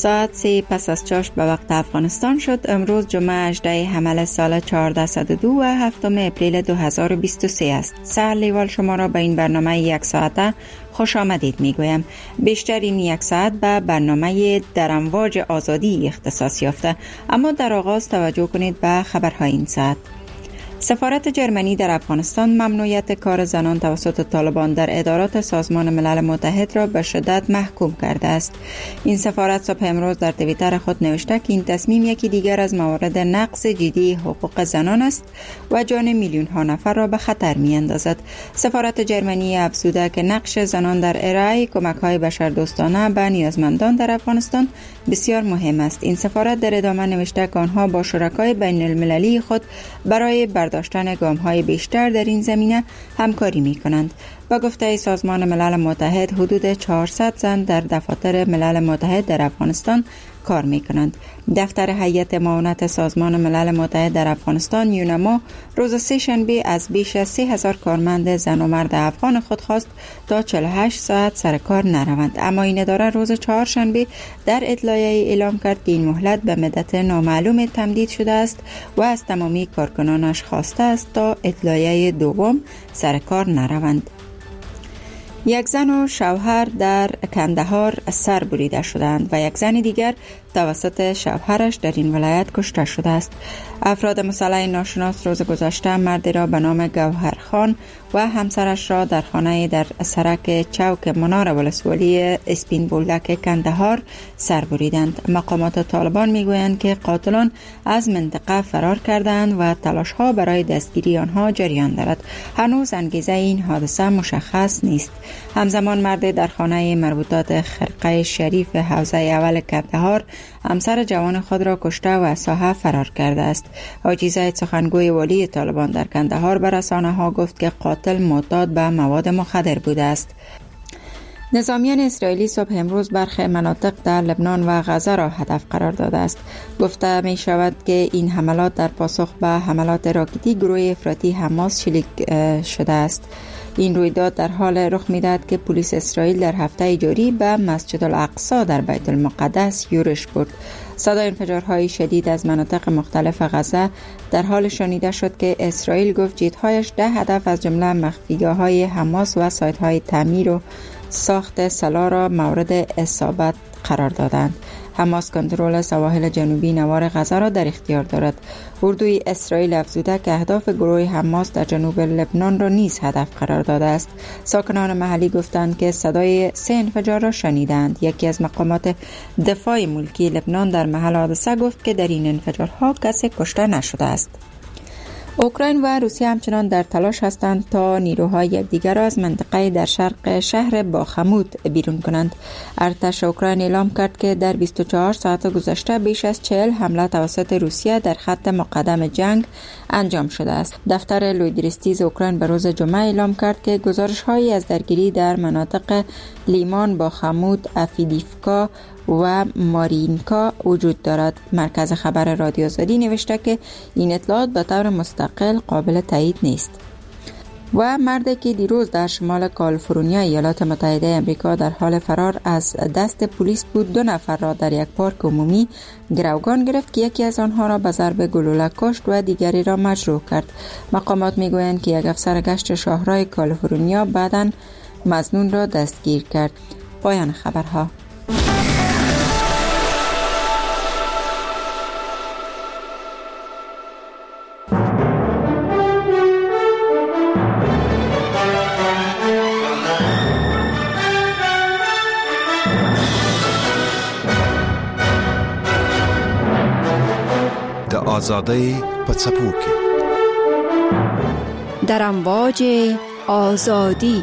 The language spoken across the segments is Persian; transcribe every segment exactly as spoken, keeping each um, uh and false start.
ساعت سه پس از چاشت به وقت افغانستان شد. امروز جمعه هجدهم حمل سال چهارده صد و دو و هفتم اپریل دو هزار و بیست و سه است. سهر لیوال شما را به این برنامه یک ساعته خوش آمدید می گویم. بیشتر این یک ساعت به برنامه در امواج آزادی اختصاص یافته، اما در آغاز توجه کنید به خبرهای این ساعت. سفارت جرمنی در افغانستان ممنوعیت کار زنان توسط طالبان در ادارات سازمان ملل متحد را به شدت محکوم کرده است. این سفارت صبح امروز در توییتر خود نوشته که این تصمیم یکی دیگر از موارد نقض جدی حقوق زنان است و جان میلیون ها نفر را به خطر می اندازد. سفارت جرمنی افزوده که نقش زنان در ارائه کمک های بشردوستانه به نیازمندان در افغانستان بسیار مهم است. این سفارت در ادامه نوشته که آنها با شرکای بین المللی خود برای برداشتن گام‌های بیشتر در این زمینه همکاری می‌کنند. با گفته سازمان ملل متحد حدود چهارصد زن در دفاتر ملل متحد در افغانستان کار می‌کنند. دفتر هیئت معاونت سازمان ملل متحد در افغانستان یونما روز سه شنبه از بیش از سه هزار کارمند زن و مرد افغان خود خواست تا چهل و هشت ساعت سر کار نروند، اما این اداره روز چهارشنبه در اطلاعیه اعلام کرد که این مهلت به مدت نامعلوم تمدید شده است و از تمامی کارکنانش خواسته است تا اطلاعیه دوم سر کار نروند. یک زن و شوهر در کندهار سر بریده شدند و یک زن دیگر توسط شوهرش در این ولایت کشته شده است. افراد مسلح ناشناس روز گذشته مردی را به نام گوهرخان و همسرش را در خانه در سرک چوک منار ولسوالی اسپین بولدک کندهار سر بریدند. مقامات طالبان میگویند که قاتلان از منطقه فرار کردند و تلاش‌ها برای دستگیری آنها جریان دارد. هنوز انگیزه این حادثه مشخص نیست. همزمان مرد در خانه مربوطات خرقه شریف حوزه اول کندهار همسر جوان خود را کشته و از ساحه فرار کرده است. حاجی زید سخنگوی والی طالبان در کندهار به رسانه‌ها گفت که قاتل معتاد به مواد مخدر بوده است. نظامیان اسرائیلی صبح امروز برخی مناطق در لبنان و غزه را هدف قرار داده است. گفته می شود که این حملات در پاسخ به حملات راکتی گروه افراطی حماس شلیک شده است. این رویداد در حال رخ می‌دهد که پلیس اسرائیل در هفته جاری به مسجد الاقصی در بیت المقدس یورش برد. صدای انفجارهای شدید از مناطق مختلف غزه در حال شنیده شد که اسرائیل گفت جیت‌هایش ده هدف از جمله مخفیگاه‌های حماس و سایت‌های تعمیر و ساخت سلاح را مورد اصابت قرار دادند. حماس کنترل سواحل جنوبی نوار غزه را در اختیار دارد. اردوی اسرائیل افزوده که اهداف گروه حماس در جنوب لبنان را نیز هدف قرار داده است. ساکنان محلی گفتند که صدای سه انفجار را شنیدند. یکی از مقامات دفاع ملکی لبنان در محل حادثه گفت که در این انفجارها کسی کشته نشده است. اوکراین و روسیه همچنان در تلاش هستند تا نیروهای یکدیگر را از منطقه در شرق شهر باخمود بیرون کنند. ارتش اوکراین اعلام کرد که در بیست و چهار ساعت گذشته بیش از چهل حمله توسط روسیه در خط مقدم جنگ انجام شده است. دفتر لویدریستیز اوکراین به روز جمعه اعلام کرد که گزارش‌هایی از درگیری در مناطق لیمان، باخمود، افیدیفکا و مارینکا وجود دارد. مرکز خبر رادیو آزادی نوشته که این اطلاعات به طور مستقل قابل تایید نیست. و مردی که دیروز در شمال کالیفرنیا ایالات متحده آمریکا در حال فرار از دست پلیس بود، دو نفر را در یک پارک عمومی گروگان گرفت که یکی از آنها را به ضرب گلوله کشت و دیگری را مجروح کرد. مقامات میگویند که یک افسر گشت شاهراه کالیفرنیا بعداً مظنون را دستگیر کرد. پایان خبرها. آزادی پڅپو کې در امواج آزادی.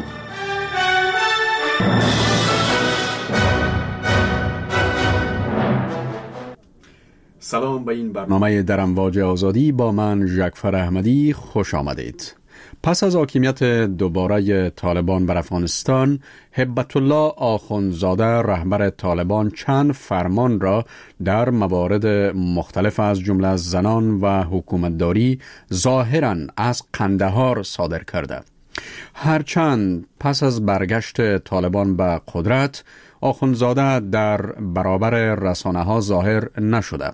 سلام به این برنامه در امواج آزادی با من ژکفر احمدی، خوش آمدید. پس از حاکمیت دوباره طالبان بر افغانستان، هبت الله آخوندزاده رهبر طالبان چند فرمان را در موارد مختلف از جمله از زنان و حکومتداری ظاهراً از قندهار صادر کرده. هرچند پس از برگشت طالبان به قدرت، آخوندزاده در برابر رسانه‌ها ظاهر نشده.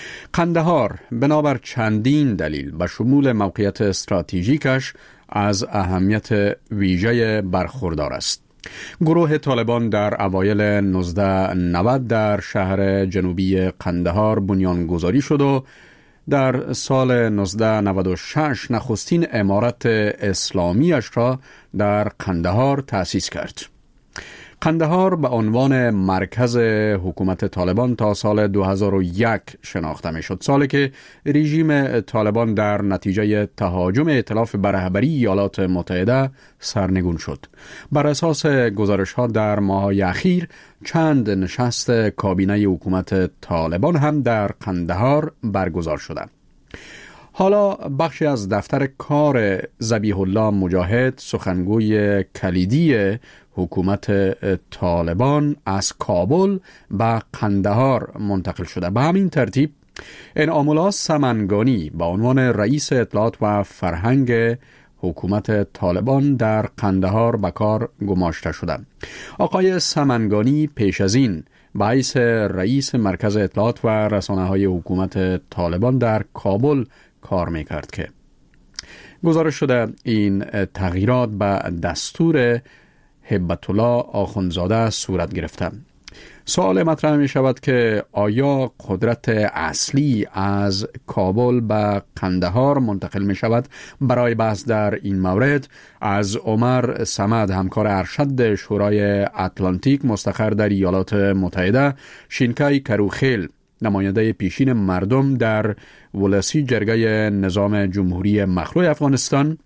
قندهار بنابر چندین دلیل به شمول موقعیت استراتژیکش از اهمیت ویژه برخوردار است. گروه طالبان در اوایل نوزده نود در شهر جنوبی قندهار بنیانگذاری شد و در سال نوزده نود و شش نخستین امارت اسلامیش را در قندهار تأسیس کرد. قندهار به عنوان مرکز حکومت طالبان تا سال دو هزار و یک شناخته می شد، سالی که رژیم طالبان در نتیجه تهاجم ائتلاف بر رهبری ایالات متحده سرنگون شد. بر اساس گزارش ها در ماه‌های اخیر چند نشست کابینه حکومت طالبان هم در قندهار برگزار شده. حالا بخشی از دفتر کار ذبیح الله مجاهد، سخنگوی کلیدی حکومت طالبان، از کابل به قندهار منتقل شده. به همین ترتیب انعام الله سمنگانی به عنوان رئیس اطلاعات و فرهنگ حکومت طالبان در قندهار به کار گماشته شده. آقای سمنگانی پیش از این به حیث رئیس مرکز اطلاعات و رسانه‌های حکومت طالبان در کابل کار میکرد که گزارش شده این تغییرات به دستور هبت الله آخوندزاده صورت گرفته. سوال مطرح می شود که آیا قدرت اصلی از کابل به قندهار منتقل می شود؟ برای بحث در این مورد از عمر صمد، همکار ارشد شورای اتلانتیک مستقر در ایالات متحده، شینکای کروخیل، نماینده پیشین مردم در ولسی جرگه نظام جمهوری مخلوع افغانستان،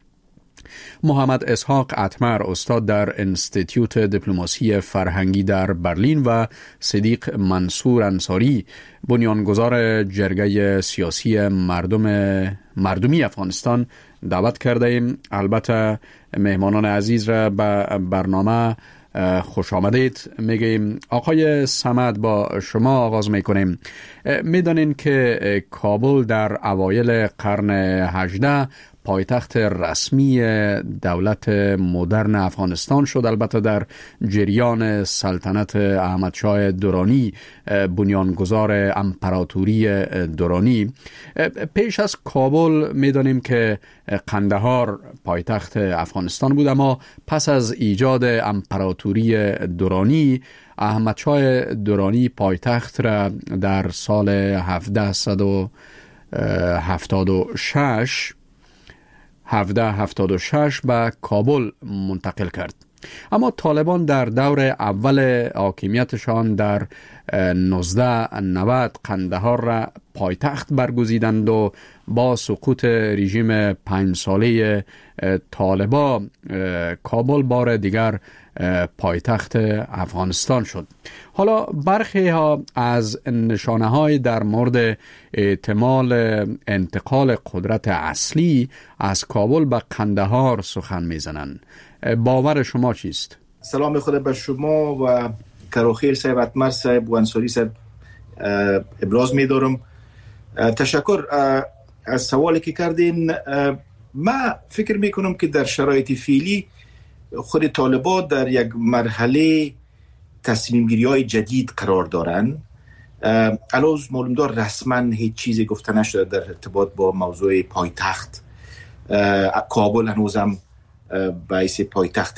محمد اسحاق اتمر، استاد در انستیتیوت دیپلماسی فرهنگی در برلین، و صدیق منصور انصاری، بنیانگذار جرگه سیاسی مردم مردمی افغانستان دعوت کرده ایم. البته مهمانان عزیز را به برنامه خوش آمدید میگیم. آقای صمد، با شما آغاز میکنیم. میدانین که کابل در اوایل قرن هجدهم پایتخت رسمی دولت مدرن افغانستان شد، البته در جریان سلطنت احمدشاه درانی، بنیانگذار امپراتوری درانی. پیش از کابل میدانیم که قندهار پایتخت افغانستان بود، اما پس از ایجاد امپراتوری درانی، احمدشاه درانی پایتخت را در سال هفتصد و هفتاد و شش هفده هفتاد و شش به کابل منتقل کرد. اما طالبان در دور اول حاکمیتشان در نوزده نود قندهار را پایتخت برگزیدند و با سقوط رژیم پنج ساله طالبان کابل بار دیگر پایتخت افغانستان شد. حالا برخی ها از نشانه های در مورد احتمال انتقال قدرت اصلی از کابل به قندهار سخن میزنند. باور شما چیست؟ سلام خود به شما و کروخیل صاحب، اتمر صاحب و انصاری صاحب ابراز می‌دارم. تشکر از سوالی که کردین. من فکر میکنم که در شرایط فعلی خود طالبان در یک مرحله تصمیم گیری های جدید قرار دارن. الان معلوم دار رسما هیچ چیزی گفته نشده در ارتباط با موضوع پایتخت. کابل هنوزم به حیث پایتخت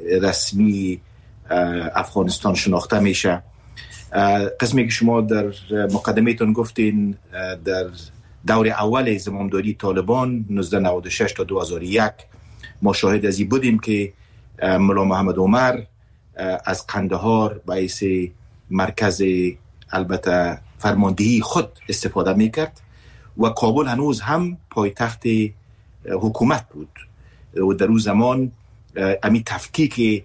رسمی افغانستان شناخته میشه. قسمی که شما در مقدمه‌تون گفتین در دور اول زمامداری طالبان نوزده نود و شش تا دو هزار و یک ما شاهد از این بودیم که ملا محمد عمر از قندهار به حیث مرکز البته فرماندهی خود استفاده میکرد و کابل هنوز هم پایتخت حکومت بود و در اون زمان امی تفکیک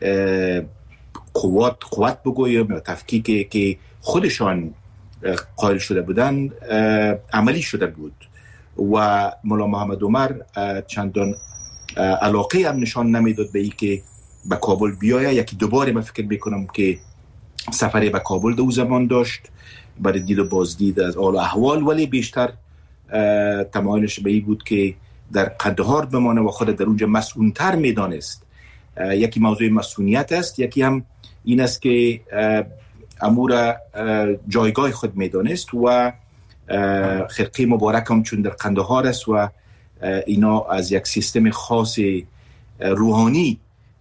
قوات قوت بگویم یا تفکیک که خودشان قائل شده بودن عملی شده بود و ملا محمد عمر چندان علاقه هم نشان نمیداد به ای که به کابل بیایه. یکی دوباره من فکر میکنم که سفری به کابل دو زمان داشت برای دید و بازدید از حال و احوال، ولی بیشتر تمایلش به ای بود که در قندهار بمانه و خود در اونجا مسئول‌تر میدانست. یکی موضوع مسئولیت است، یکی هم این است که امور جایگاه خود میدانست و خرقه مبارک هم چون در قندهار است و اینا از یک سیستم خاص روحانی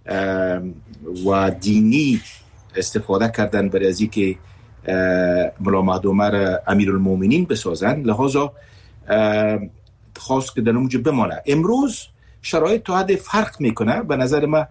و دینی استفاده کردن برای از اینکه ملا مهدی عمر امیرالمومنین بسازن، لحاظا خواست که در اونجا بمانه. امروز شرایط تا حد فرق میکنه. به نظر من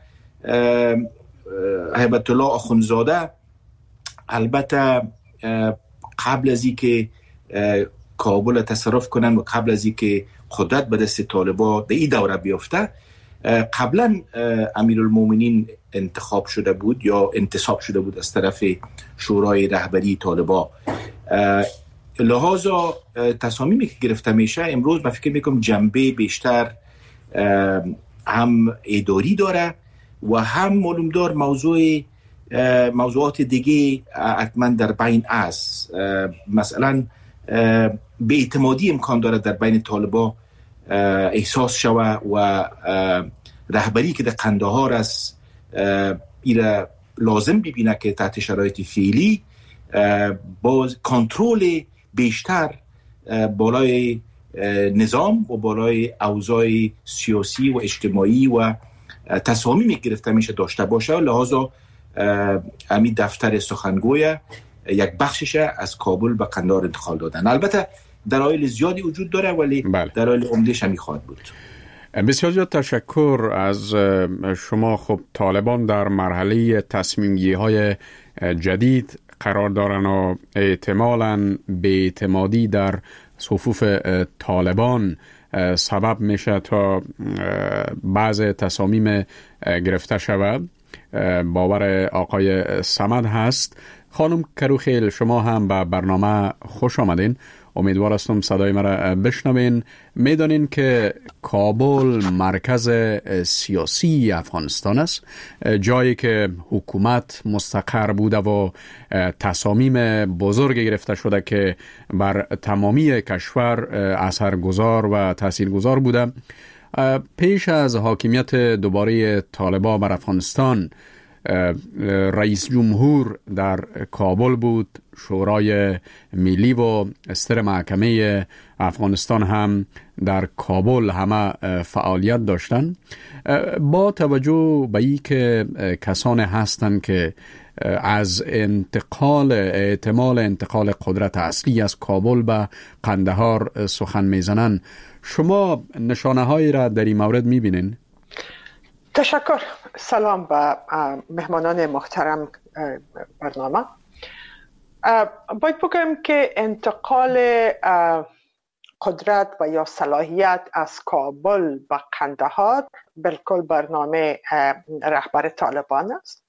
هیبت الله آخوندزاده البته قبل از اینکه کابل تصرف کنن و قبل از اینکه قدرت به دست طالبا در این دوره بیفته، قبلا امیرالمومنین انتخاب شده بود یا انتصاب شده بود از طرف شورای رهبری طالبا. لحاظا تصامیمی که گرفته میشه امروز من فکر میکنم جنبه بیشتر هم اداری داره و هم معلوم دار موضوع موضوعات دیگه حتما در بین است. مثلا بی‌اعتمادی امکان داره در بین طالبا احساس شوه و رهبری که در قندهار است ایره لازم ببینه که تحت شرایط فعلی با کنترل بیشتر بالای نظام و بالای اوضاع سیاسی و اجتماعی و تصامیمی گرفته میشه داشته باشه. لحاظا امی دفتر سخنگوی یک بخشش از کابل به قندهار انتقال دادن. البته دلایل زیادی وجود داره ولی دلایل عمده‌اش همین خواهد بود. بسیار زیاد تشکر از شما. خب طالبان در مرحله تصمیم گیری های جدید قرار دارن و احتمالاً بی‌اعتمادی در صفوف طالبان سبب میشه تا بعض تصامیم گرفته شود. باور آقای صمد هست. خانم کروخیل، شما هم به برنامه خوش آمدین. امیدوار هستم صدای مرا بشنوین. میدانین که کابل مرکز سیاسی افغانستان است، جایی که حکومت مستقر بوده و تصامیم بزرگ گرفته شده که بر تمامی کشور اثرگذار و تاثیرگذار بوده. پیش از حاکمیت دوباره طالبان بر افغانستان، رئیس جمهور در کابل بود، شورای ملی و استر محکمه افغانستان هم در کابل همه فعالیت داشتن. با توجه به این که کسان هستند که از انتقال احتمال انتقال قدرت اصلی از کابل به قندهار سخن میزنن، شما نشانه هایی را در این مورد میبینین؟ تشکر. سلام به مهمانان محترم برنامه. باید بگم که انتقال قدرت و یا صلاحیت از کابل به قندهار بالکل برنامه رهبر طالبان است.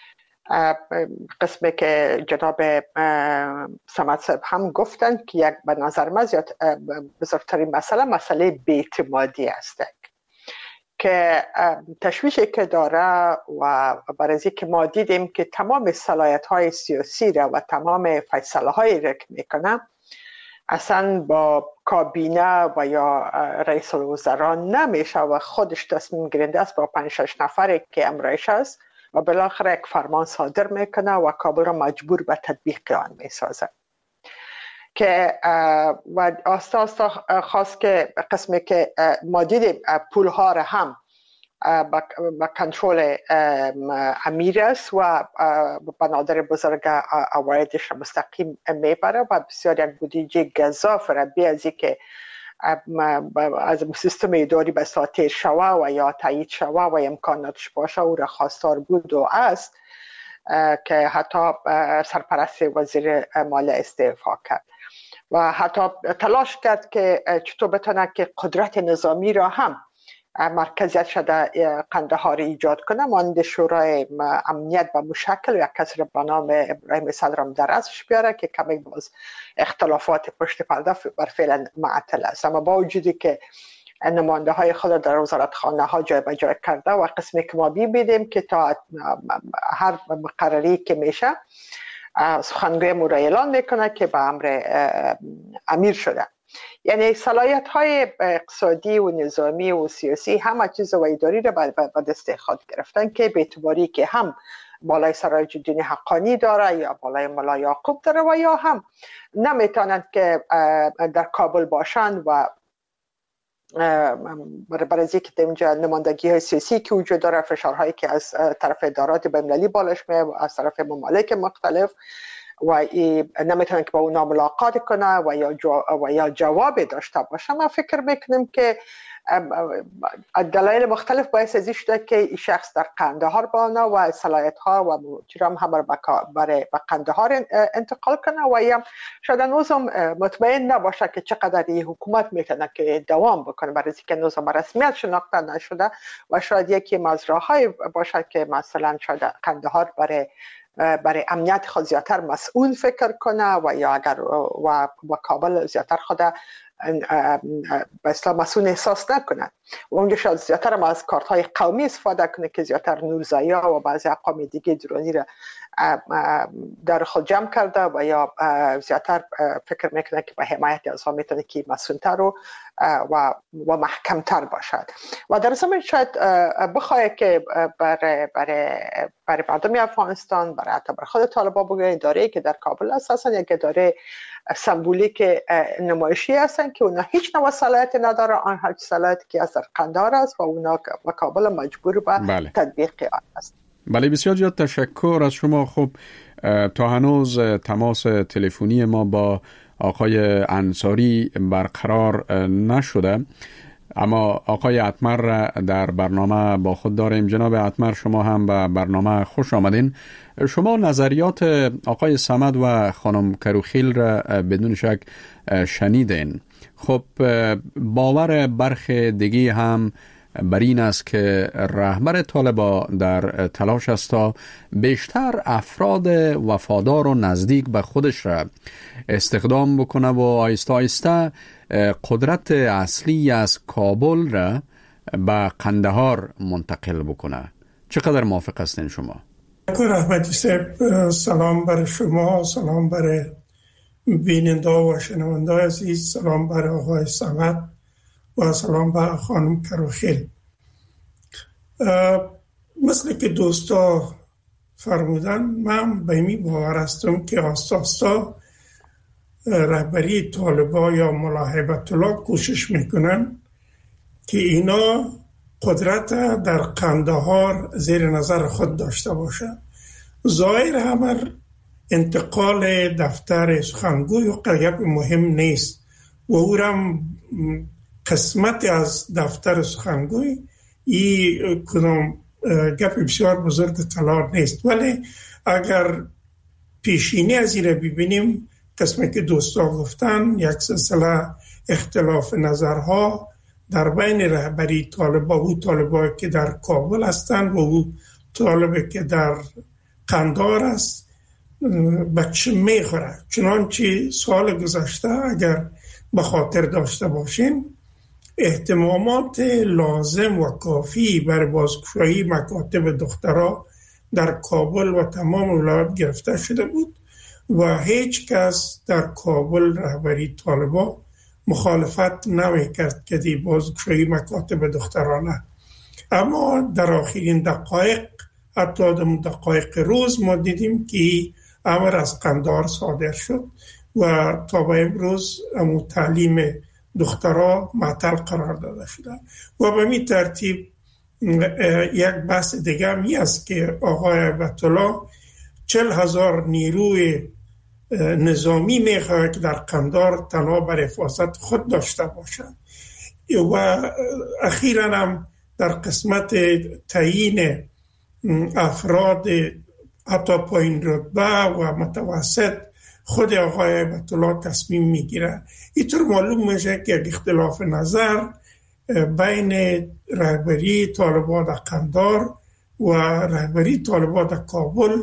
قسمی که جناب صمد صاحب هم گفتن که یک به نظر من زیاد بزرگترین مسئله مسئله بی‌اعتمادی است که تشویشی که داره و برای که ما دیدیم که تمام صلاحیت‌های سیاسی را و تمام فیصله‌های را که میکنه اصلا با کابینه و یا رئیس الوزراء نمیشه و خودش تصمیم گیرنده است با پنج شش نفری که امرایش است و بالاخره یک فرمان صادر میکنه و کابل را مجبور به تطبیق آن میسازه. که و آستا آستا خواست که قسمی که ما دیدیم پول ها را هم با کنترل امیر است و بنادر بزرگ عوایدش را مستقیم میبره و بسیار یک بودجه گزاف را بی از که از سیستم اداری به ساطیر شوه و یا تایید شوه و امکاناتش باشه او را خواستار بود و است که حتی سرپرست وزیر مالیه استعفا کرد و حتی تلاش کرد که چطور بتونه که قدرت نظامی را هم مرکزیت شده قندهار ایجاد کنه. مانند شورای امنیت به مشکل و یک کسی را به نام ابراهیم صدرم در ازش بیاره که کمی باز اختلافات پشت پرده بر فعلا معطل است، اما با وجودی که نماینده های خود در وزارت خانه ها جای به جای کرده و قسمی که ما بیدیم که تا هر مقرری که میشه سخنگوی مورا اعلان میکنه که به امر امیر شده. یعنی صلاحیت های اقتصادی و نظامی و سیاسی همه چیز و اداری را به دست خود گرفتن که به اعتباری که هم بالای سراج الدین حقانی داره یا بالای ملا یعقوب داره و یا هم نمیتونند که در کابل باشند و برای از اینکه اینجا نمایندگی های سیاسی که وجود داره، فشارهایی که از طرف ادارات بین‌المللی بالش میاد و از طرف ممالک مختلف و نمیتونن که با اونا ملاقات کنه و یا جو و یا جواب داشته باشه. ما فکر میکنیم که دلایل مختلف باعث از این شده که این شخص در قندهار بانه و صلاحیت ها و جرم هم برای به قندهار انتقال کنه و یا شاید نوزم مطمئن نباشه که چقدر این حکومت میتونه که دوام بکنه، برای اینکه نوزم رسمیت شناخته نشده و شاید یکی مزرعه‌های باشه که مثلا شاید قندهار برای برای امنیت خود زیادتر مسئول فکر کنه و یا اگر و با کابل زیادتر خود به اصطلاح مسئول احساس نکنه و اونجا شاید زیادتر هم از کارت های قومی استفاده کنه که زیادتر نورزایا و بعضی اقوام دیگه درونی را در خود جمع کرده و یا زیادتر فکر میکنه که به حمایت از ها میتونه که مسئولتر و و و محکمتر باشد و در ضمن شاید بخواه که برای برای برای مردم افغانستان، برای حتی برای خود طالبان بگه اداره‌ای که در کابل اساسا یک اداره سمبولیک نمایشی هستن که اونا هیچ نوع صلاحیتی نداره، آن هر صلاحیتی که از در قندهار است و اونا و کابل مجبور به بله. تطبیق آن است. بله، بسیار زیاد تشکر از شما. خب تا هنوز تماس تلفنی ما با آقای انصاری برقرار نشده، اما آقای عطمر را در برنامه با خود داریم. جناب عطمر، شما هم به برنامه خوش آمدین. شما نظریات آقای صمد و خانم کروخیل را بدون شک شنیدین. خب باور برخی دیگه هم بر این است که رهبر طالبان در تلاش است تا بیشتر افراد وفادار و نزدیک به خودش را استخدام بکنه و آیسته آیسته قدرت اصلی از کابل را به قندهار منتقل بکنه. چقدر موافق هستین شما؟ رحمتی صاحب، سلام برای شما، سلام برای بیننده و شنونده عزیز، سلام برای آقای صمد و سلام به خانم کروخیل. مثل که دوستا فرمودن، من به این باور هستم که آستا آستا رهبری طالبان یا ملا هیبت الله کوشش میکنن که اینا قدرت در قندهار زیر نظر خود داشته باشند. ظاهر همر انتقال دفتر سخنگوی و قیب مهم نیست و او هم قسمت از دفتر سخنگوی این کدام گپ بسیار بزرگ قرار نیست، ولی اگر پیشینی از این رو ببینیم، قسمی که دوستا گفتن یک سلسله اختلاف نظرها در بین رهبری طالبان و طالبان که در کابل هستند و او طالبی که در قندهار است بچه میخوره. چنانچه سال گذشته اگر به خاطر داشته باشین، اهتمامات لازم و کافی برای بازگشایی مکاتب دخترها در کابل و تمام ولایات گرفته شده بود و هیچ کس در کابل رهبری طالبان مخالفت نمی کرد که دی بازگشایی مکاتب دخترانه. اما در آخرین دقایق، حتی در دقایق روز، ما دیدیم که امر از قندهار صادر شد و تا به امروز امو تعلیم دخترها معطل قرار داده شده و به می ترتیب یک بحث دیگه می است که آقای هیبت الله چل هزار نیروی نظامی می خواهد که در قندهار تنها بر حفاظت خود داشته باشند و اخیراً هم در قسمت تعیین افراد حتی پایین رتبه و متوسط خود آقای هیبت الله تصمیم میگیره. اینطور معلوم میشه که اختلاف نظر بین رهبری طالبان در قندهار و رهبری طالبان در کابل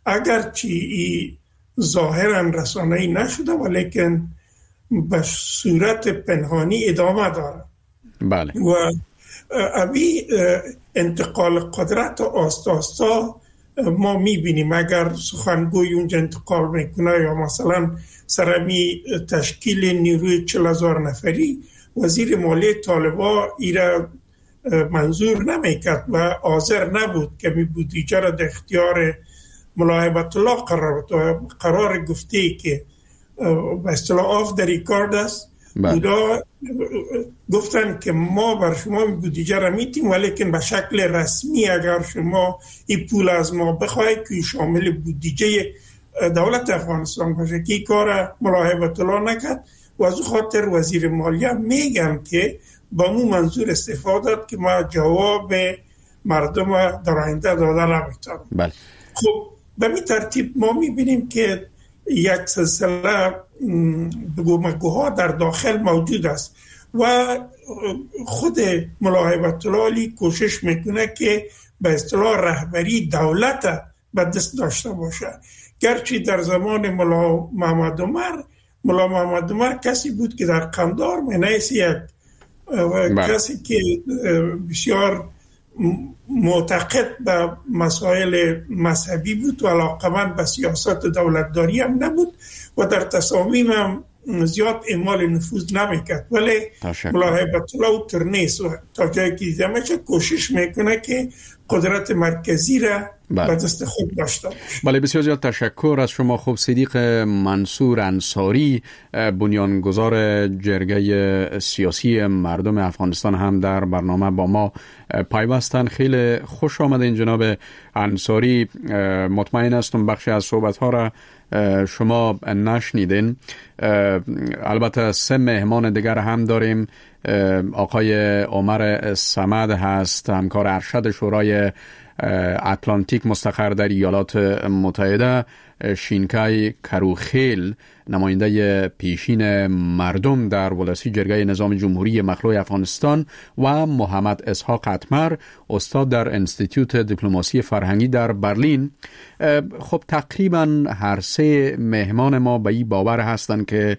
اگرچه ظاهرا رسانه‌ای نشده ولیکن به صورت پنهانی ادامه داره. بله. و ابی انتقال قدرت آستا آستا ما میبینیم. اگر سخنگوی اونجا انتقال میکنه یا مثلا سرمی تشکیل نیروی چل هزار نفری، وزیر مالی طالبان ایره منظور نمیکرد و حاضر نبود که می بودجه را در اختیار ملا هیبت الله قرار قرار گفته که به اصطلاح آف در ریکارد است، بودا گفتن که ما بر شما بودجه را میتیم، ولیکن به شکل رسمی اگر شما این پول از ما بخواهید که شامل بودجه دولت افغانستان باشه، که این کار ملا هیبت الله نکرد و از خاطر وزیر مالیه میگم که با مو منظور استفاده داد که ما جواب مردم در آینده داده نمیتونم. بله. خب به این ترتیب ما میبینیم که یک سلسله بگومگوها در داخل موجود است و خود ملا هیبت الله کوشش میکنه که به اصطلاح رهبری دولت به دست داشته باشه. گرچه در زمان ملا محمد عمر ملا محمد عمر کسی بود که در قندار منیس یک کسی که بسیار معتقد به مسائل مذهبی بود و علاقمند به سیاست دولتداری هم نبود و در تصامیم هم زیاد اعمال نفوذ نمیکرد، ولی ملا هیبت الله او ترنیس و تا جایی که دیده میشه کوشش میکنه که قدرت مرکزی را به دست خود داشته باشه. بله، بسیار زیاد تشکر از شما. خوب صدیق منصور انصاری، بنیانگذار جرگه سیاسی مردم افغانستان، هم در برنامه با ما پیوستن. خیلی خوش آمدین جناب انصاری. مطمئن هستم بخشی از صحبت ها را شما نشنیدین. البته سه مهمان دیگر هم داریم. آقای عمر صمد هست، همکار ارشد شورای اتلانتیک مستقر در ایالات متحده، شینکای کروخیل، نماینده پیشین مردم در ولسی جرگه نظام جمهوری مخلوع افغانستان، و محمد اسحاق اتمر، استاد در انستیتوت دیپلماسی فرهنگی در برلین. خب تقریبا هر سه مهمان ما به این باور هستند که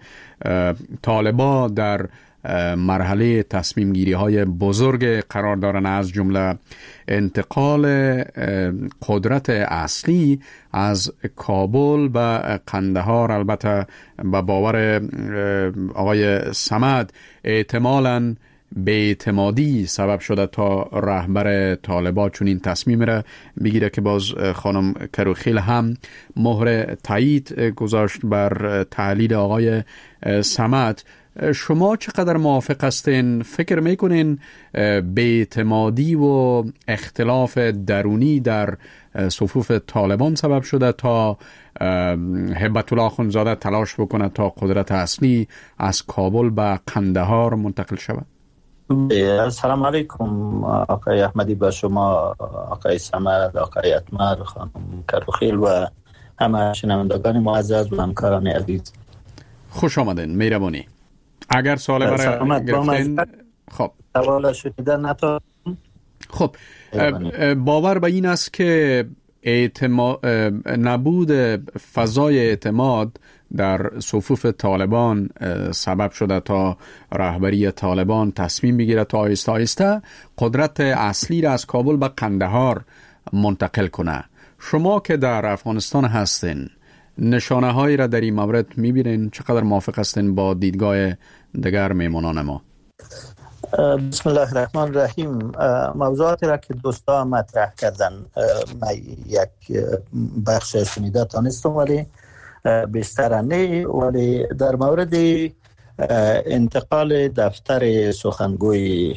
طالبا در مرحله تصمیم گیری های بزرگ قرار دارن، از جمله انتقال قدرت اصلی از کابل به قندهار. البته به باور آقای صمد احتمالاً بی‌اعتمادی سبب شده تا رهبر طالبان چون این تصمیم را بگیره که باز خانم کروخیل هم مهر تایید گذاشت بر تحلیل آقای صمد. شما چقدر موافق هستین؟ فکر میکنین بی‌اعتمادی و اختلاف درونی در صفوف طالبان سبب شده تا هیبت الله اخندزاده تلاش بکنه تا قدرت اصلی از کابل به قندهار منتقل شود؟ السلام علیکم آقای احمدی، با شما، آقای صمد، آقای اتمر، خانم کروخیل و همه شنوندگان معزز و همکاران عزیز، خوش آمدین. مهربانی. اگر سوال برای گرفتین خب سوال شدیدن نتا خب باور به این است که اعتماد نبود فضای اعتماد در صفوف طالبان سبب شده تا رهبری طالبان تصمیم بگیره تا آهسته آهسته قدرت اصلی را از کابل به قندهار منتقل کنه. شما که در افغانستان هستین، نشانه هایی را در این مورد میبینین؟ چقدر موافق هستین با دیدگاه دیگر میمونان ما؟ بسم الله الرحمن الرحیم. موضوعاتی را که دوستا مطرح کردن من یک بخش شنیده تانستم ولی بیشتر نه، ولی در مورد انتقال دفتر سخنگوی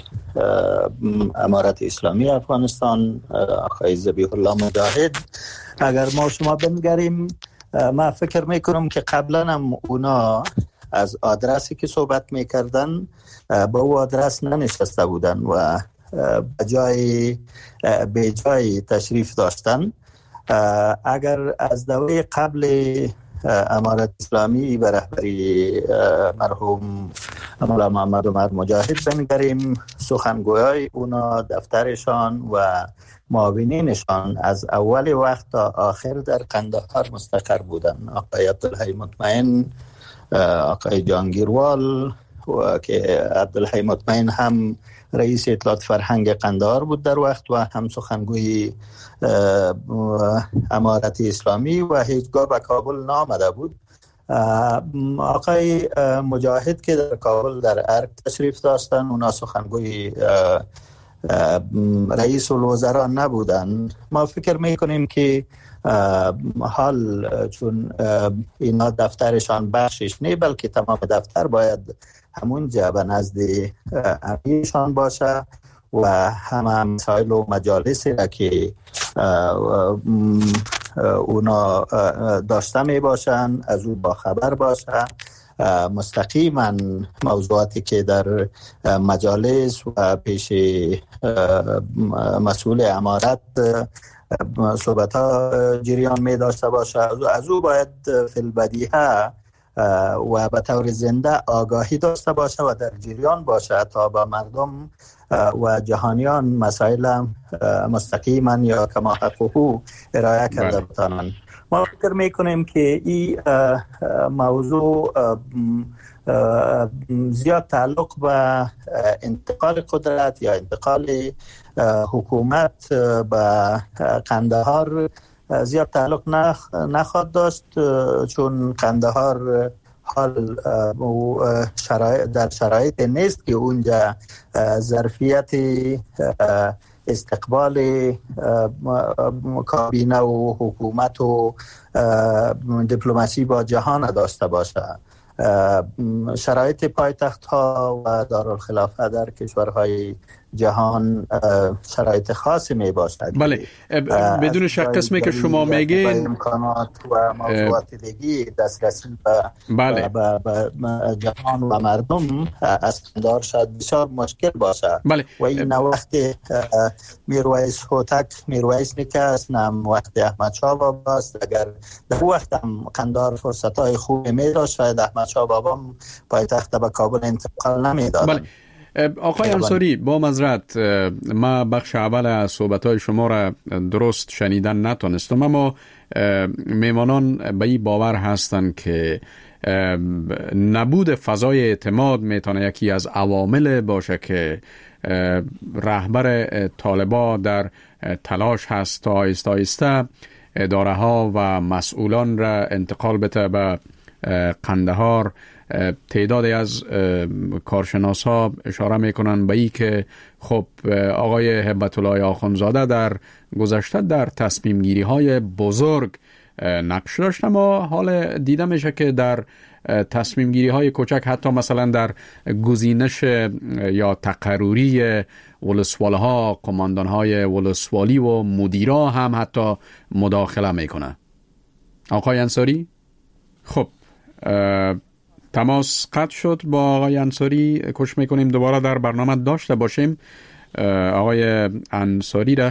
امارت اسلامی افغانستان آقای ذبیح الله مجاهد، اگر ما شما بنگریم، من فکر میکنم که قبلا هم اونا از آدرسی که صحبت میکردن با او آدرس ننشسته بودن و بجای بجای تشریف داشتن. اگر از دوره قبل امارت اسلامی به رهبری مرحوم مولا محمد عمر مجاهد بنگریم، سخنگویای اونا، دفترشان و معاونینشان از اول وقت تا آخر در قندهار مستقر بودن. آقای عبدالحی مطمئن، آقای جهانگیروال و که عبدالحی مطمئن هم رئیس اطلاعات فرهنگ قندهار بود در وقت و هم سخنگوی امارت اسلامی و هیچگاه به کابل نامده بود. آقای مجاهد که در کابل در ارگ تشریف داشتن، اونا سخنگوی رئیس الوزراء نبودن. ما فکر میکنیم که حال چون اینا دفترشان بخشش نه بلکه تمام دفتر باید همونجا به نزد امیرشان باشه و همه مسائل و مجالسی را که اونا داشته می باشن از او با خبر باشه، مستقیما موضوعاتی که در مجالس و پیش مسئول امارت صحبت ها جریان می داشته باشه، از او باید فی البدیهه و به طور زنده آگاهی داشته باشه و در جریان باشه تا با مردم و جهانیان مسائل مستقیما یا کما حقوقو ارائه کرده بتانند. ما فکر میکنیم که این موضوع زیاد تعلق به انتقال قدرت یا انتقال حکومت به قندهار زیاد تعلق نخواهد داشت، چون قندهار حال شرایط در شرایط نیست که اونجا ظرفیت استقبال کابینه و حکومت و دیپلماسی با جهان داشته باشه. شرایط پایتخت ها و دارالخلافه در کشورهای جهان شرایط خاصی می باشد. بله، بدون شک قسمی که شما میگین امکانات و موضوعات دیگی دسترسی به بله. جهان و مردم از قندهار شاید بسیار مشکل باشه. بله. و این وقت میرویس هوتک میرویس نکست، نم وقت احمد شاه بابا است. اگر در وقت هم قندهار فرصت های خوبی می داشت شاید احمد شاه بابا پایتخت به کابل انتقال نمی داد. بله. آقای انصاری، با معذرت ما بخش اول از صحبت‌های شما را درست شنیدن نتونستم، اما میمانان به این باور هستند که نبود فضای اعتماد میتونه یکی از عوامل باشه که رهبر طالبان در تلاش هست تا آهسته آهسته اداره ها و مسئولان را انتقال بده به قندهار. تعدادی از کارشناس ها اشاره میکنن به ای که خب آقای هبت الله آخوندزاده در گذشته در تصمیم گیری های بزرگ نقش داشت، اما حال دیده میشه که در تصمیم گیری های کوچک، حتی مثلا در گزینش یا تقرری ولسواله ها، قماندان های ولسوالی و مدیرا هم حتی مداخله میکنه. آقای انصاری، خب تماس قطع شد با آقای انصاری. کوشش میکنیم دوباره در برنامه داشته باشیم آقای انصاری را.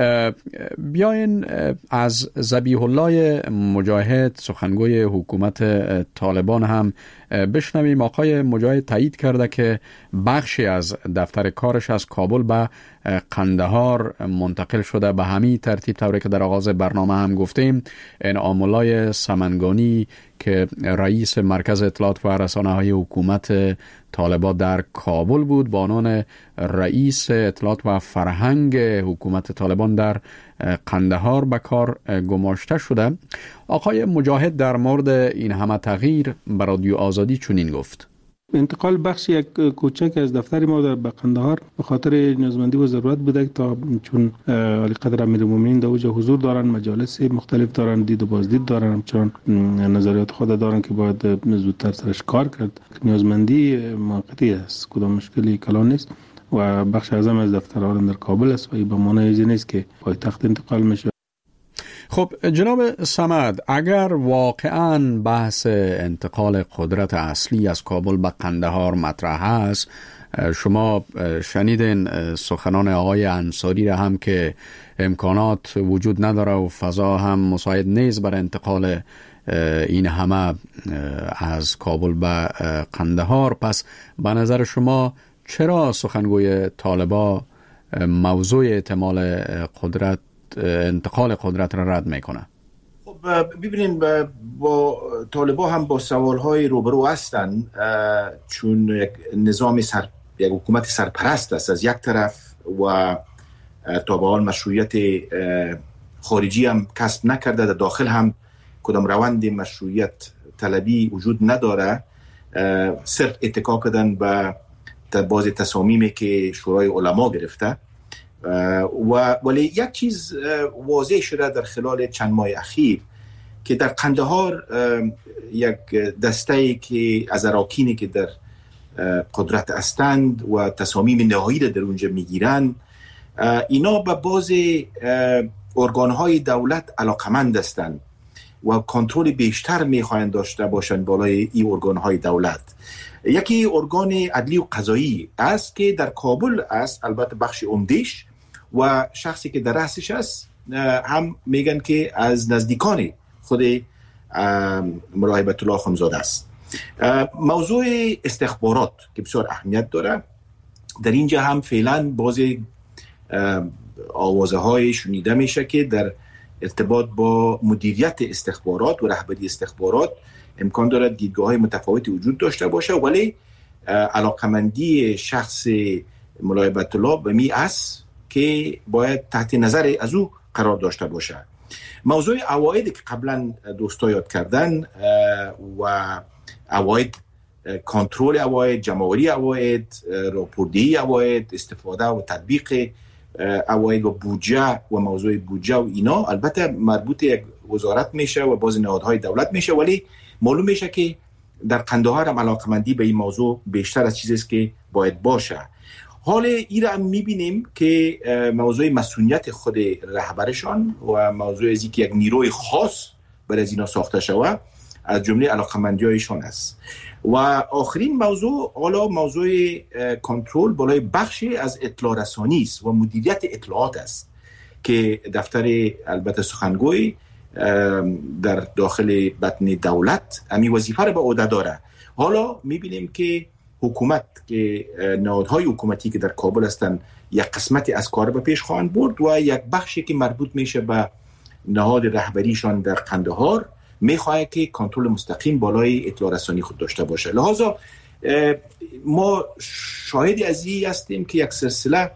بیاین از ذبیح الله مجاهد، سخنگوی حکومت طالبان، هم بشنویم. آقای مجاهد تایید کرده که بخشی از دفتر کارش از کابل به قندهار منتقل شده. به همین ترتیب، طوری که در آغاز برنامه هم گفتیم، انعام الله سمنگانی که رئیس مرکز اطلاعات و رسانه های حکومت طالبان در کابل بود، با عنوان رئیس اطلاعات و فرهنگ حکومت طالبان در قندهار به کار گماشته شده. آقای مجاهد در مورد این همه تغییر به رادیو آزادی چنین گفت: انتقال بخش یک کوچک از دفتر ما در قندهار به خاطر نیازمندی و ضرورت بوده، تا چون علی قدر امیرالمومنین در اوج حضور دارن، مجالس مختلف دارن، دید و بازدید دارن، چون نظریات خود دارن که باید زودتر سرش کار کرد. نیازمندی موقتی است، کدام مشکلی کلان نیست و بخش اعظم از دفتر آن در کابل است و این به معنی چیزی نیست که پایتخت انتقال میشه. خب جناب صمد، اگر واقعاً بحث انتقال قدرت اصلی از کابل به قندهار مطرح است، شما شنیدین سخنان آقای انصاری را هم که امکانات وجود نداره و فضا هم مساعد نیست برای انتقال این همه از کابل به قندهار، پس به نظر شما چرا سخنگوی طالبان موضوع احتمال قدرت انتقال قدرت را رد میکنه؟ خب ببینیم، با طالبان هم با سوالهای روبرو هستن، چون یک نظام سر یک حکومت سرپرست است از یک طرف و تا به حال مشروعیت خارجی هم کسب نکرده، در داخل هم کدام روند مشروعیت طلبی وجود نداره، صرف اتکا کردن به بعضی تصامیمی که شورای علما گرفته. و ولی یک چیز واضح شده در خلال چند ماه اخیر که در قندهار یک دسته که از اراکینی که در قدرت هستند و تصامیم نهایی را در اونجا میگیرن، اینا به باز ارگانهای دولت علاقمند هستند و کنترل بیشتر میخواهند داشته باشند بالای این ارگانهای دولت. یکی ارگان عدلی و قضایی است که در کابل است، البته بخش عمده‌اش، و شخصی که در رأسش است هم میگن که از نزدیکان خود ملا هیبت الله اخوندزاده است. موضوع استخبارات که بسیار اهمیت داره، در اینجا هم فعلا بعضی آوازه های شنیده میشه که در ارتباط با مدیریت استخبارات و رهبری استخبارات امکان دارد دیدگاه های متفاوتی وجود داشته باشه، ولی علاقمندی شخص ملا هیبت الله به می است که باید تحت نظر از او قرار داشته باشه. موضوع عواید که قبلا دوستا یاد کردن و عواید، کنترل عواید، جمع‌آوری عواید، راپوردهی عواید، استفاده و تطبیق عواید و بودجه و موضوع بودجه و اینا البته مربوط یک وزارت میشه و باز نهادهای دولت میشه، ولی معلوم میشه که در قندهار هم علاقمندی به این موضوع بیشتر از چیزی است که باید باشه. حال این را هم میبینیم که موضوع مسئولیت خود رهبرشان و موضوع ازی که یک نیروی خاص برای از اینا ساخته شود از جمله علاقمندی هایشان است. و آخرین موضوع حالا موضوع کنترل بالای بخشی از اطلاع رسانی است و مدیریت اطلاعات است که دفتر البته سخنگوی در داخل بطن دولت همین وظیفه را به عهده داره. حالا میبینیم که حکومت که نهادهای حکومتی که در کابل هستند یک قسمتی از کار به پیش خواهند برد و یک بخشی که مربوط میشه به نهاد رهبریشان در قندهار میخواد که کنترل مستقیم بالای اطلاع رسانی خود داشته باشه. لذا ما شاهدی از این هستیم که یک سلسله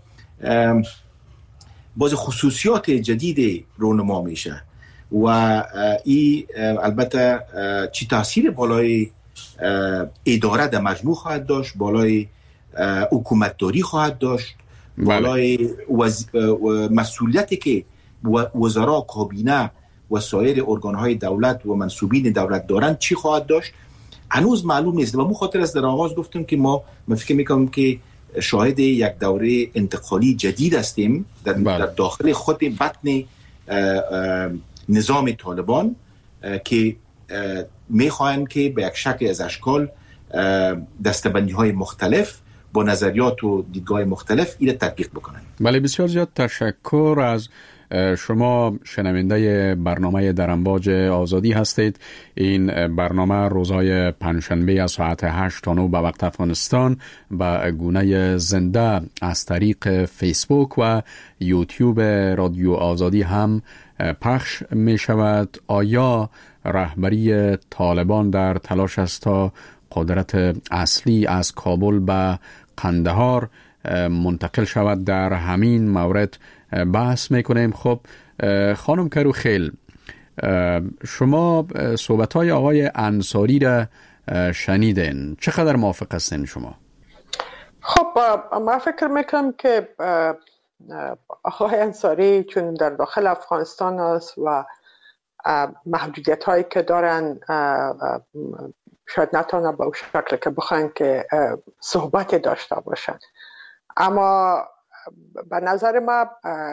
باز خصوصیات جدید رونما میشه و این البته چی تاثیر بالای اداره در مجموع خواهد داشت، بالای حکومتداری خواهد داشت، بالای وز... مسئولیتی که وزرا، کابینه و سایر ارگانهای دولت و منصوبین دولت دارند چی خواهد داشت هنوز معلوم نیست. و مو خاطر از در آغاز گفتم که ما من فکر میکنم که شاهد یک دوره انتقالی جدید هستیم در, در داخل خود بطن نظام طالبان که میخواهند که به یک شکل از اشکال دستبندی های مختلف با نظریات و دیدگاه مختلف این تطبیق بکنند. بله، بسیار زیاد تشکر از شما. شنونده برنامه در امواج آزادی هستید. این برنامه روزهای پنجشنبه از ساعت هشت تا نه به وقت افغانستان به گونه زنده از طریق فیسبوک و یوتیوب رادیو آزادی هم پخش می شود. آیا رهبری طالبان در تلاش است تا قدرت اصلی از کابل به قندهار منتقل شود؟ در همین مورد بحث میکنیم. خب خانم کروخیل، شما صحبت‌های آقای انصاری را شنیدین، چقدر موافق هستین شما؟ خب من فکر میکنم که آقای انصاری چون در داخل افغانستان است و محدودیت هایی که دارن شاید نتونن به اون شکل که بخواین که صحبت داشته باشن، اما به نظر ما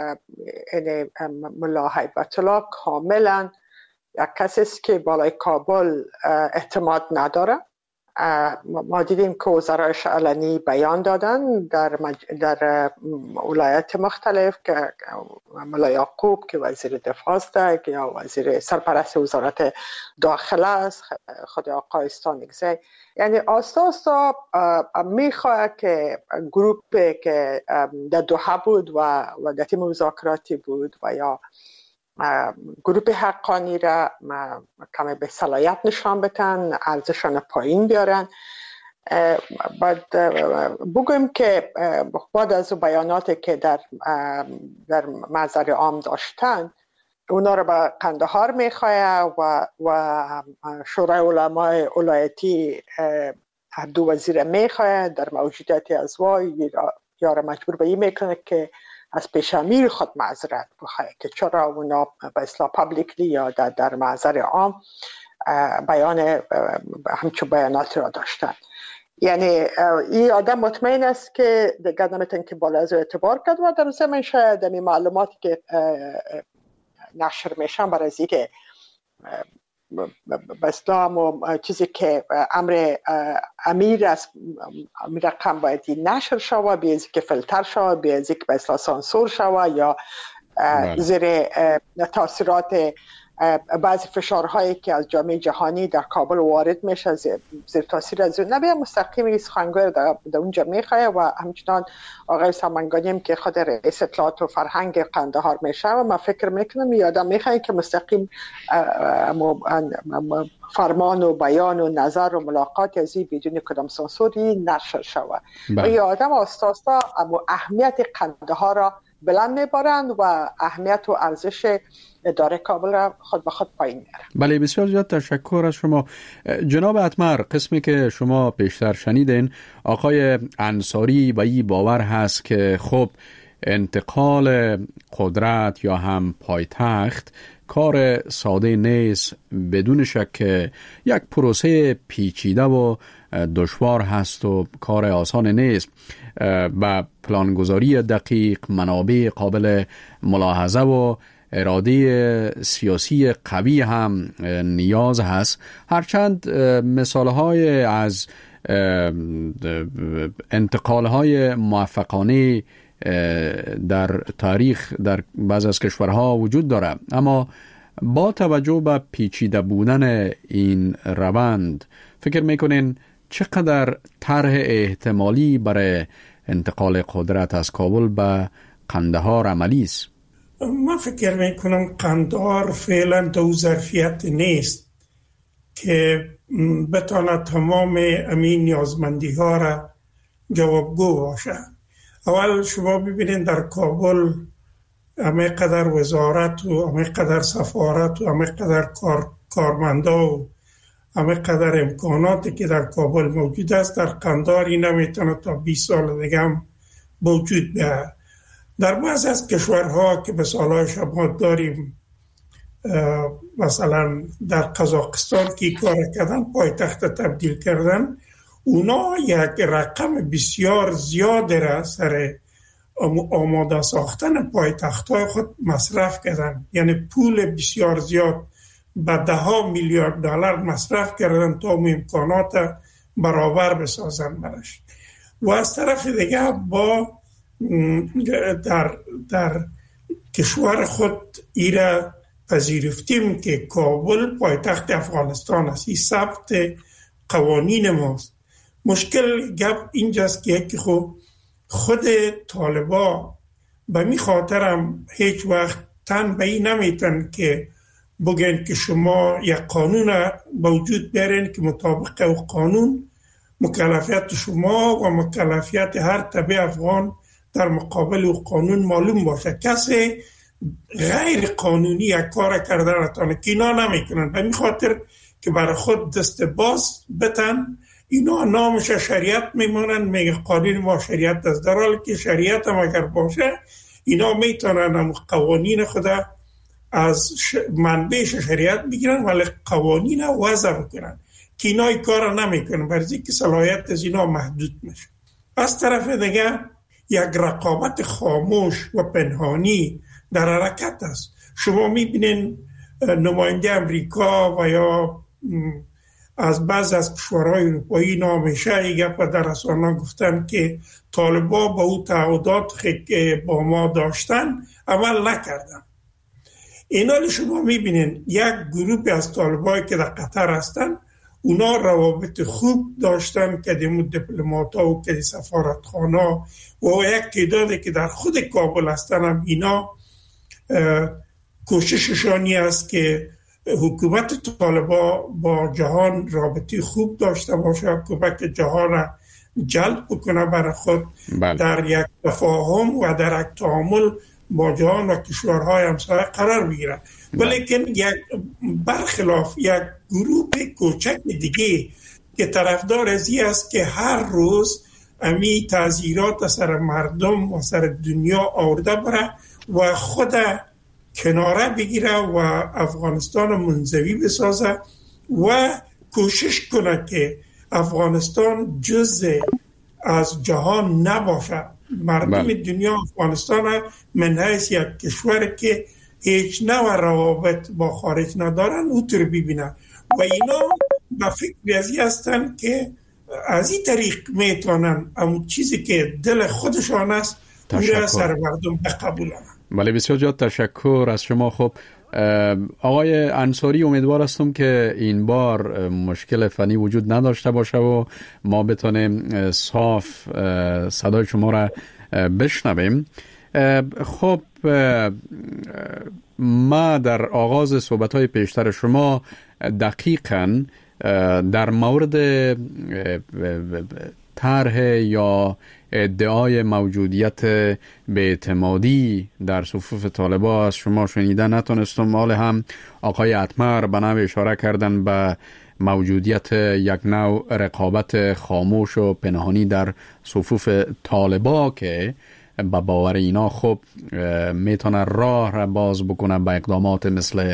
ملا هیبت الله کاملا یک کسی است که بالای کابل اعتماد نداره. ما دیدیم که وزرایش علنی بیان دادن در مج... در ولایت مختلف که ملا یعقوب که وزیر دفاع است یا وزیر سرپرست وزارت داخله است، خود آقای ستانکزی، یعنی آستا آستا میخواه که گروپی که در دوحه بود و و در تیم مذاکراتی بود و یا گروپ حقانی را کمی به صلاحیت نشان بدن، ارزششان پایین بیارن. بعد بگویم که بعد از بیاناتی که در در محضر عام داشتن، اونا رو به قندهار میخواه و و شورای علمای ولایتی هر دو وزیر میخواه در موجودیت از وای یا را مجبور به این میکنه که از پیشامیر خود معذرت بخواه که چرا اونا به اصطلاح پابلیکلی یا در, در محضر عام بیان همچون بیانات را داشتن. یعنی این آدم مطمئن است که دیگر نمیتون که بالا از اعتبار کرد و در ضمن شاید این معلوماتی که نشر میشن برای از که به اسلام و چیزی که امر امیر است، امیر رقم باید نشر شوه، بیازی که فلتر شوه، بیازی که به اصلاح سانسور شوه یا زیر تاثیرات بعضی فشارهایی که از جامعه جهانی در کابل وارد میشه زیر تاثیر از اون نبیه مستقیمی سخنگوی در اونجا میخواه و همچنان آقای سامنگانی که خود رئیس اطلاعات و فرهنگ قندهار میشه و من فکر میکنم یادم میخواه که مستقیم فرمان و بیان و نظر و ملاقات از این بدون کدام سانسوری نشر شود و یه آدم آستاستا اهمیت قندهار را بلند میبارند و اهمیت و ارزش اداره کابل را خود به خود پایین میارن. بله بسیار زیاد تشکر از شما جناب اتمر. قسمی که شما پیشتر شنیدین آقای انصاری با این باور هست که خب انتقال قدرت یا هم پایتخت کار ساده نیست، بدون شک یک پروسه پیچیده و دشوار هست و کار آسان نیست و پلانگذاری دقیق، منابع قابل ملاحظه و اراده سیاسی قوی هم نیاز هست. هرچند مثالهای از انتقالهای موفقانه در تاریخ در بعض از کشورها وجود داره، اما با توجه به پیچیده بودن این روند فکر میکنین چقدر طرح احتمالی برای انتقال قدرت از کابل به قندهار عملی است؟ من فکر میکنم قندهار فعلا دو ظرفیت نیست که بتونه تمام امین نیازمندی ها را جوابگو باشه. اول شما ببینید در کابل همه قدر وزارت و همه قدر سفارت و همه قدر کار، کارمندا و همه قدر امکاناتی که در کابل موجود است در قندهار این نمیتونه تا بیست سال دیگه هم موجود بیاید. در بعض از کشورها که به سالهای شما داریم مثلا در قزاقستان که کار کردن پایتخت تبدیل کردن، اونا یک رقم بسیار زیاد را سر آماده ساختن پایتخت‌های خود مصرف کردن، یعنی پول بسیار زیاد به ده ها میلیارد دلار مصرف کردن تا امکانات برابر بسازن برش. و از طرف دیگه با در در کشور خود ایره پذیرفتیم که کابل پایتخت افغانستان است، این ثبت قوانین ماست. مشکل گپ اینجاست که یکی خود خود طالبا به می خاطرم هیچ وقت تن به این نمیتن که بگن که شما یک قانون موجود بیارین که مطابق او قانون مکلفیت شما و مکلفیت هر تبع افغان در مقابل او قانون معلوم باشه. کسی غیر قانونی یک کار کرده نتانه که اینا نمیکنن به می خاطر که برای خود دست باز بتن. اینا نامش شریعت میمونن، میگه قانون ما شریعت است، در حالی که شریعت هم اگر باشه اینا میتونن قوانین خدا از منبعش شریعت بگیرن ولی قوانین وضع بکنن که اینا این کار نمیکنن برای که صلاحیت از اینا محدود میشه. از طرف دیگه یک رقابت خاموش و پنهانی در حرکت است. شما میبینین نماینده امریکا و یا از بعض از کشورهای اروپایی نامیشه یک و در رسانه گفتن که طالبا با او تعهدات که با ما داشتن عمل نکردن. اینال شما میبینین یک گروه از طالبایی که در قطر هستن اونا روابط خوب داشتن که دیمو دیپلماتا و که سفارتخانه و یک تعدادی که در خود کابل هستن هم اینا کوشششانی است که حکومت طالبا با جهان رابطی خوب داشته باشه، کمک جهان را جلب بکنه برای خود بله. در یک تفاهم و در یک تعامل با جهان و کشورهای همسایه قرار بگیره. ولیکن یک برخلاف یک گروه کوچک دیگه که طرفدار ازی است که هر روز امی تاثیرات سر مردم و سر دنیا آورده بره و خود کناره بگیره و افغانستان منزوی بسازه و کوشش کنه که افغانستان جزء از جهان نباشه. مردم بله. دنیا افغانستان من حیث یک کشور که هیچ نوع روابط با خارج ندارن اونطور ببینن و اینا به فکر ازی هستن که از این طریق میتونن اون چیزی که دل خودشان است اون سر مردم بقبولن. بله بسیار زیاد تشکر از شما. خب آقای انصاری، امیدوار هستم که این بار مشکل فنی وجود نداشته باشه و ما بتونیم صاف صدای شما را بشنویم. خب ما در آغاز صحبت‌های پیشتر شما دقیقاً در مورد طرح یا ادعای موجودیت بی‌اعتمادی در صفوف طالبان از شما شنیدن نتونستم. حال هم آقای اتمر به نوع اشاره کردن به موجودیت یک نوع رقابت خاموش و پنهانی در صفوف طالبان که با باور اینا خب میتونه راه را باز بکنه به اقدامات مثل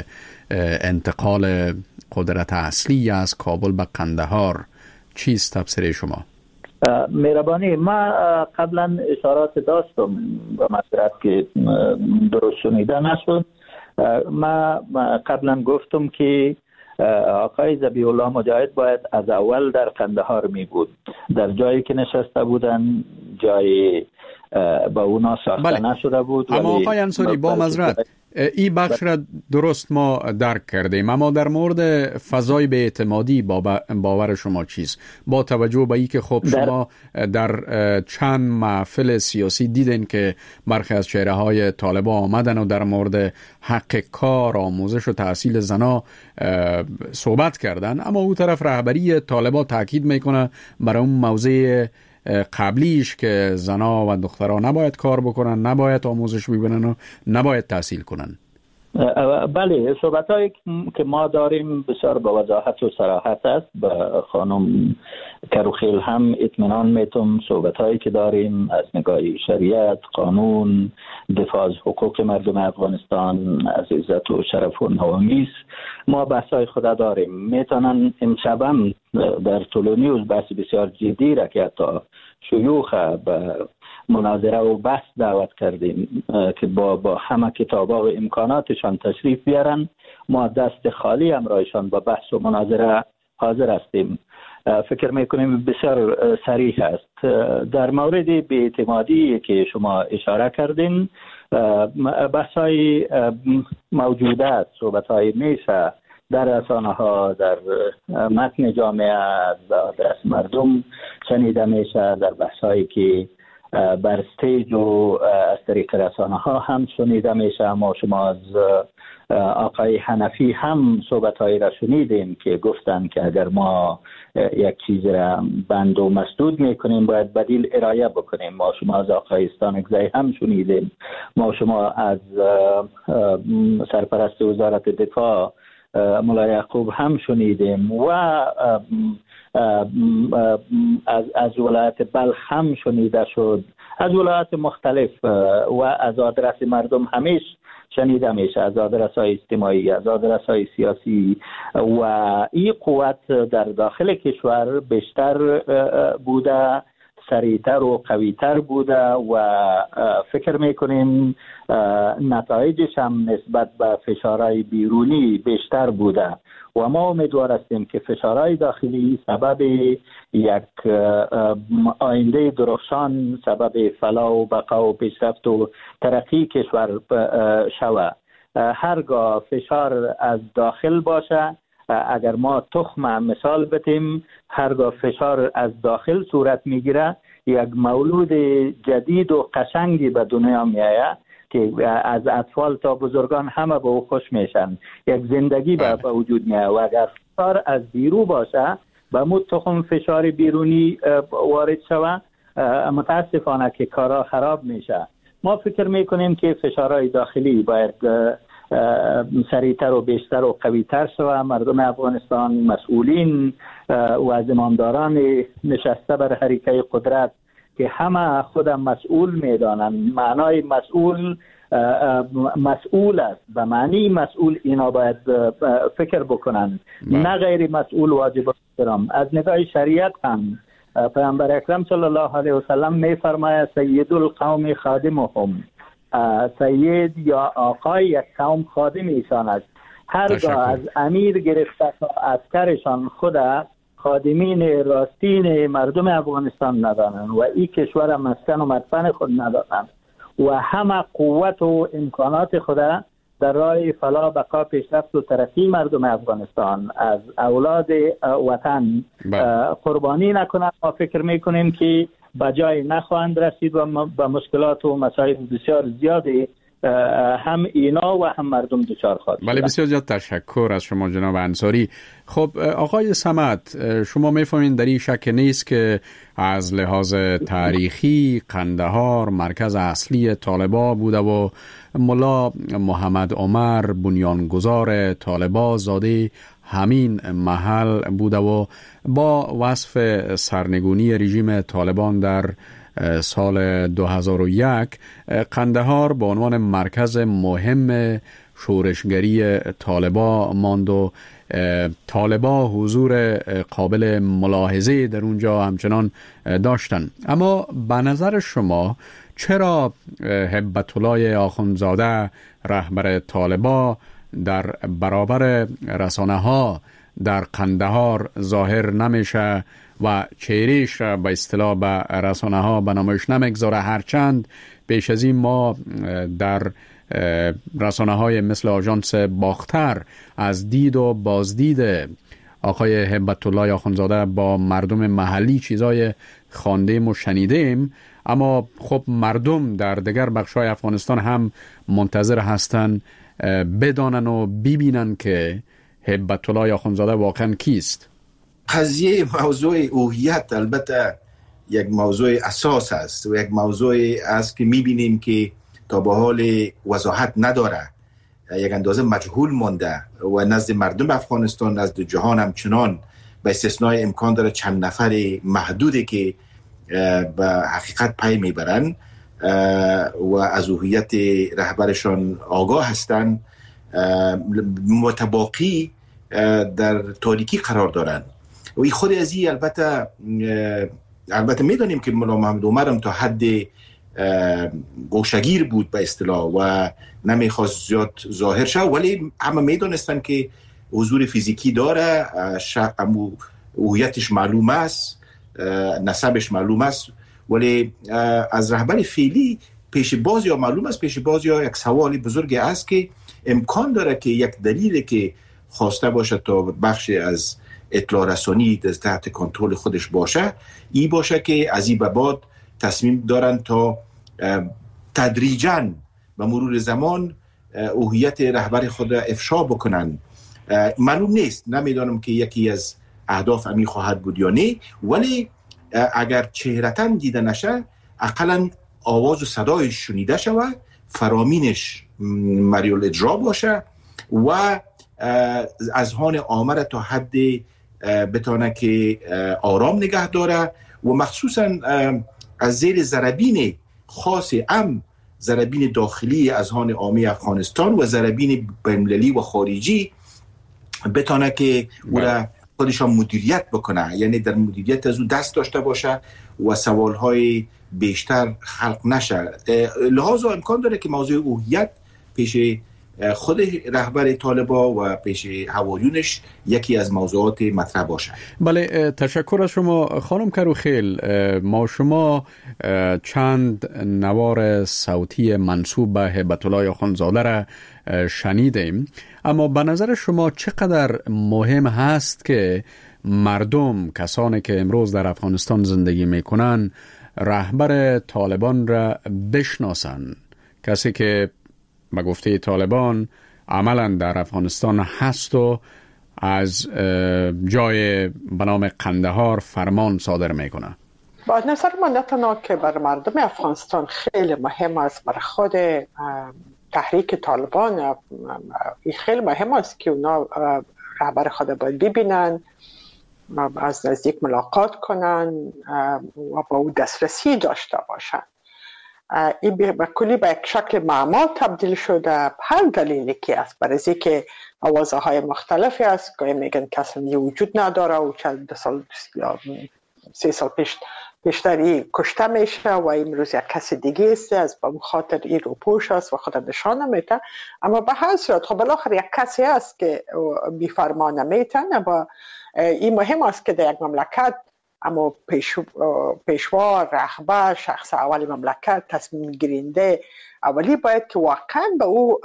انتقال قدرت اصلی از کابل به قندهار. چیست تفسیر شما؟ مهربانی، ما قبلا اشارات داشتم به مسئله که درست شنیده نشد. ما قبلا گفتم که آقای ذبیح الله مجاهد باید از اول در قندهار می بود. در جایی که نشسته بودن جای با اونا ساخته بله. نشده بود. اما آقای انصاری با معذرت این بخش را درست ما درک کردیم، اما در مورد فضای بی‌اعتمادی باور شما چیست؟ با توجه به این که خب شما در چند محفل سیاسی دیدین که برخی از چهره های طالبان آمدن و در مورد حق کار، آموزش و تحصیل زنا صحبت کردن، اما اون طرف رهبری طالبان تاکید میکنه برای اون موضع قبلیش که زنا و دخترها نباید کار بکنن، نباید آموزش ببینن و نباید تحصیل کنن. بله، صحبتایی که ما داریم بسیار با وضاحت و صراحت است. با خانم کروخیل هم اطمینان میتونم صحبتایی که داریم از نگاه شریعت، قانون، دفاع از حقوق مردم افغانستان، از عزت و شرف و نوامیس ما بحثای خود داریم. میتونن امشبم در طول نیوز بحث بسیار جدی را که حتی شیوخ به مناظره و بحث دعوت کردیم که با با همه کتابا و امکاناتشان تشریف بیارن. ما دست خالی همراهشان با بحث و مناظره حاضر هستیم. فکر میکنیم بسیار صریح است. در مورد بی‌اعتمادی که شما اشاره کردین، بحثای موجوده است، صحبتهای میشه در رسانه ها، در متن جامعه، در مردم شنیده میشه، در بحثایی که بر استیج و از طریق رسانه ها هم شنیده میشه. ما شما از آقای حنفی هم صحبت هایی را شنیدیم که گفتن که اگر ما یک چیز را بند و مسدود میکنیم باید بدیل ارائه بکنیم. ما شما از آقای استانکزی هم شنیدیم. ما شما از سرپرست وزارت دفاع مولا یعقوب هم شنیدیم و از از ولایت بلخ هم شنیده شد، از ولایت مختلف و از آدرس مردم همیش شنیده میشه، از آدرس‌های اجتماعی، از آدرس‌های سیاسی. و این قوت در داخل کشور بیشتر بوده، سریعتر و قویتر بوده و فکر میکنیم نتایجش هم نسبت به فشارهای بیرونی بیشتر بوده و ما امیدوار هستیم که فشارهای داخلی سبب یک آینده درخشان، سبب فلاح و بقا و پیشرفت و ترقی کشور شود. هرگاه فشار از داخل باشه، اگر ما تخم مثال بتیم، هرگاه فشار از داخل صورت میگیره یک مولود جدید و قشنگی به دنیا میآید که از اطفال تا بزرگان همه به او خوش میشن، یک زندگی به وجود میآید. و اگر فشار از بیرون باشه، به مو تخم فشار بیرونی وارد شود، متاسفانه که کارا خراب میشه. ما فکر میکنیم که فشارهای داخلی باید سریعتر و بیشتر و قویتر شود. مردم افغانستان، مسئولین و زمامداران نشسته بر حریقه قدرت که همه خودم مسئول میدانند. معنای مسئول مسئول است، به معنی مسئول اینا باید فکر بکنند، نه غیر مسئول واجب احترام. از نگاه شریعت هم پیامبر اکرم صلی الله علیه و سلم میفرماید سید القوم خادمهم، سید یا آقای یک قوم خادم ایشان است. هرگاه از امیر گرفته تا عسکرشان خود خادمین راستین مردم افغانستان ندانند و این کشور مسکن و مدفن خود ندانند و همه قوت و امکانات خود در راه فلاح بقا پیشرفت و ترقی مردم افغانستان از اولاد وطن قربانی نکنند، ما فکر میکنیم که بجای نخواهند رسید و به مشکلات و مسائل بسیار زیادی هم اینا و هم مردم دچار خواهد شد. بله، بسیار زیاد تشکر از شما جناب انصاری. خب آقای صمد، شما میفهمین در این شک نیست که از لحاظ تاریخی قندهار مرکز اصلی طالبا بوده و ملا محمد عمر بنیانگذار طالبا زاده همین محل بوده و با وصف سرنگونی رژیم طالبان در سال دو هزار و یک قندهار به عنوان مرکز مهم شورشگری طالبا ماند و طالبا حضور قابل ملاحظه در اونجا همچنان داشتن. اما به نظر شما چرا هبت الله آخوندزاده رهبر طالبا در برابر رسانه ها در قندهار ظاهر نمیشه و چهرهش را به اصطلاح به رسانه ها به نمایش نمیگذاره؟ هرچند پیش از این ما در رسانه های مثل آژانس باختر از دید و بازدید آقای هبت الله آخوندزاده با مردم محلی چیزای خواندیم و شنیدیم، اما خب مردم در دیگر بخش‌های افغانستان هم منتظر هستند بدانن و ببینن که هبت الله آخوندزاده واقعا کیست. قضیه موضوع هویت البته یک موضوع اساس است و یک موضوع است که میبینیم که تا به حال وضاحت نداره، یک اندازه مجهول مانده و نزد مردم افغانستان، نزد جهان همچنان، به استثنای امکان داره چند نفر محدوده که به حقیقت پی میبرن و از هویت رهبرشان آگاه هستند، متباقی در تاریکی قرار دارن. و این خود از این البته البته میدونیم که ملا محمد عمر هم تا حد گوشگیر بود به اصطلاح و نمیخواست زیاد ظاهر شه، ولی همه میدونستن که حضور فیزیکی داره، هویتش معلوم است، نسبش معلوم است، ولی از رهبر فعلی پیش باز یا معلوم است پیش باز یا یک سوال بزرگ است که امکان داره که یک دلیلی که خواسته باشه تا بخش از اطلاع رسانی در تحت کنترل خودش باشه، ای باشه که از این به بعد تصمیم دارن تا تدریجاً به مرور زمان هویت رهبر خود افشا بکنن. معلوم نیست، نمیدانم که یکی از اهداف امی خواهد بود یا نه، ولی اگر چهرتاً دیده نشه اقلاً آواز و صدایش شنیده شود، فرامینش مریال اجرا باشه و از هان آمر تا حد بتانه که آرام نگه داره و مخصوصاً از زیر ضربین خاص ام، ضربین داخلی از هان عامی افغانستان و ضربین بین‌المللی و خارجی بتانه که او را خودشان مدیریت بکنه، یعنی در مدیریت از او دست داشته باشه و سوالهای بیشتر خلق نشه. لحاظا امکان داره که موضوع هویت پیش خود رهبر طالبا و پیش حواریونش یکی از موضوعات مطرح باشه. بله، تشکر از شما خانم کروخیل. ما شما چند نوار صوتی منسوب به هبت الله آخوندزاده را شنیدیم، اما به نظر شما چقدر مهم هست که مردم، کسانی که امروز در افغانستان زندگی میکنن، رهبر طالبان را بشناسن، کسی که به گفته طالبان عملا در افغانستان هست و از جای به نام قندهار فرمان صادر میکنه؟ با نظر من نه تنها که بر مردم افغانستان خیلی مهم است، بر خود تحریک طالبان خیلی مهم است که اونا رهبر خود باید ببینن از نزدیک ملاقات کنن و با او دسترسی داشته باشن. این به کلی به یک شکل معما تبدیل شده. هر دلیلی که است برای اینکه آوازه های مختلفی است، که میگن کسی وجود نداره و چند سال یا سه سال پیش پیشتری کشته میشه و امروز یک کسی دیگه است از به خاطر این رو پوش است و خود نشان نمیده. اما به هر صورت خب بالاخره یک کسی است که بی‌فرما نمیتونه. با این مهم است که در یک مملکت اما پیشوا، رهبر، شخص اولی مملکت، تصمیم گیرنده اولی باید که واقعا به او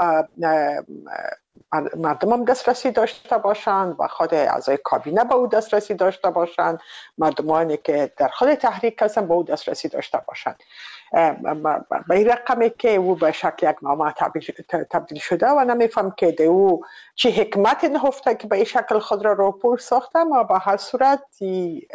مردم هم دسترسی داشته باشند و خود اعضای کابینه به او دسترسی داشته باشند، مردمانی که در خود تحریک هستن به او دسترسی داشته باشند. به این رقمی که او به شکل یک معما تبدیل شده و نمیفهم که ده او چه حکمت نهفته که به این شکل خود را روپور ساخته. ما به هر صورت یک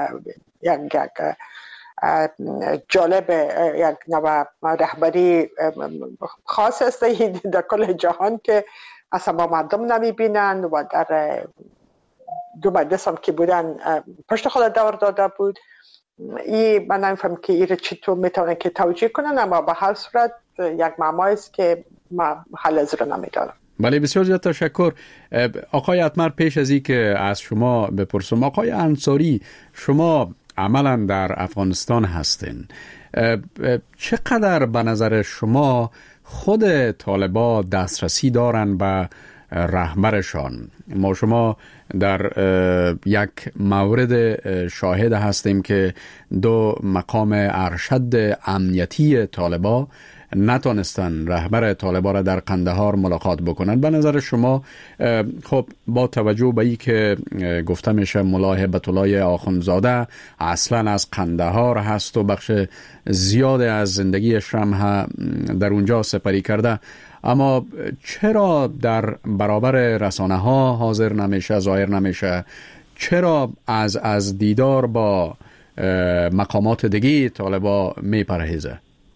جالب یک نوع رهبری خاص است در کل جهان که اصلا با مردم نمی بینن و در دو مجلس هم که بودن پشت خود دور داده بود. این من نمیفهم که این چطور میتونن که توجیه کنن، اما به هر صورت یک معمایی است که ما حل از رو نمیدارم. بله، بسیار زیاد تشکر. آقای اتمر، پیش از این که از شما بپرسم، آقای انصاری، شما عملا در افغانستان هستین، چقدر به نظر شما خود طالبا دسترسی دارن به رهبرشان؟ ما شما در یک مورد شاهد هستیم که دو مقام ارشد امنیتی طالبا نتونستن رهبر طالبا را در قندهار ملاقات بکنن. به نظر شما خب با توجه به این که گفته میشه ملا هیبت الله آخوندزاده اصلا از قندهار هست و بخش زیاد از زندگیش هم در اونجا سپری کرده، اما چرا در برابر رسانه ها حاضر نمیشه، ظاهر نمیشه؟ چرا از از دیدار با مقامات دیگه طالبا میپرهیزه؟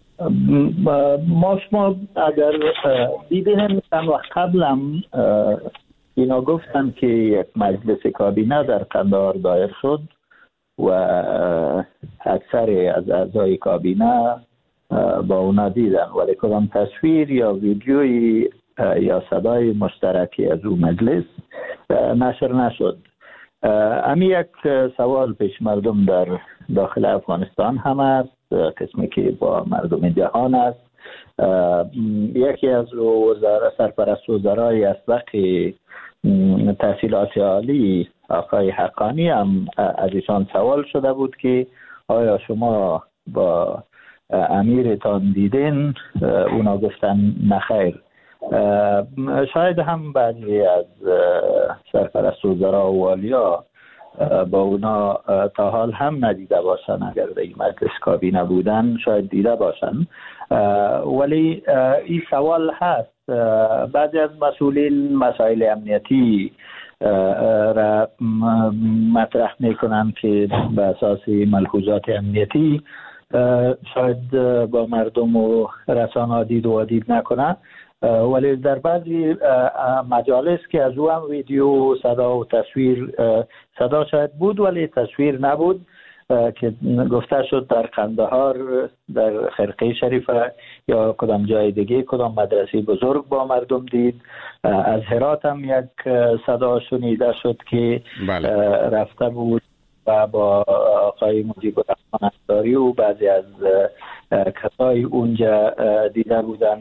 ما شما اگر دیدین چند وقت قبلم اینا گفتن که یک مجلس کابینه در قندهار دایر شد و اکثر از اعضای کابینه با اونا دیدن، ولی کدام تصویر یا ویدیوی یا صدای مشترکی از اون مجلس نشر نشد. امی یک سوال پیش مردم در داخل افغانستان هم است، قسمی که با مردم جهان است. یکی از سرپرست وزرای اسبق تحصیلات عالی آقای حقانی هم از ایشان سوال شده بود که آیا شما با امیرتان دیدین؟ اونا گفتن نخیر. شاید هم بعضی از سرپرست وزرا و والیا با اونا تا حال هم ندیده باشن، اگر در این مجلس کابینه بودن شاید دیده باشن. ولی این سوال هست، بعضی از مسئولین مسائل امنیتی را مطرح میکنن که به اساس ملحوظات امنیتی شاید با مردم و رسانه دید و دید نکنن، ولی در بعضی مجالس که از او هم ویدیو، صدا و تصویر، صدا شاید بود ولی تصویر نبود، که گفته شد در قندهار، در خرقه شریفه یا کدام جای دیگه کدام مدرسه بزرگ با مردم دید. از هرات هم یک صدا شنیده شد که بله. رفته بود و با آقای مجیب الرحمن انصاری و بعضی از کسای اونجا دیده بودن.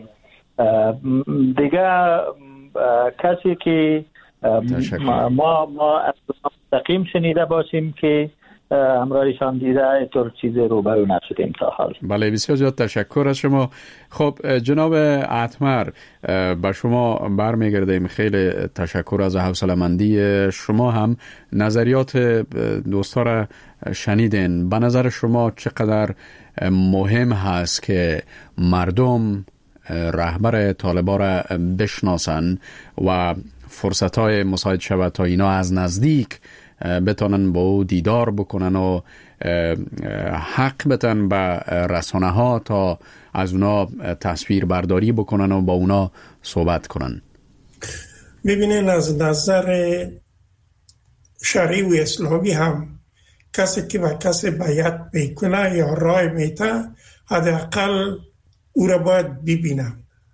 دیگه کسی که ما ما از مستقیم شنیده باشیم که همراهشان دیده، اینطور چیز روبرو نشدیم تا حال. بله، بسیار زیاد تشکر از شما. خب جناب اتمر، با شما برمیگردیم. خیلی تشکر از حوصله‌مندی شما. هم نظریات دوستا را شنیدین. به نظر شما چقدر مهم هست که مردم رهبر طالبان را بشناسن و فرصت‌های مساعد شود تا اینا از نزدیک بتونن با او دیدار بکنن و حق بتن به رسانه ها تا از اونا تصویر برداری بکنن و با اونا صحبت کنن؟ ببینین، از نظر شرعی و اسلامی هم کسی که به کسی بیعت میکنه یا رای میته حداقل او را باید ببینه.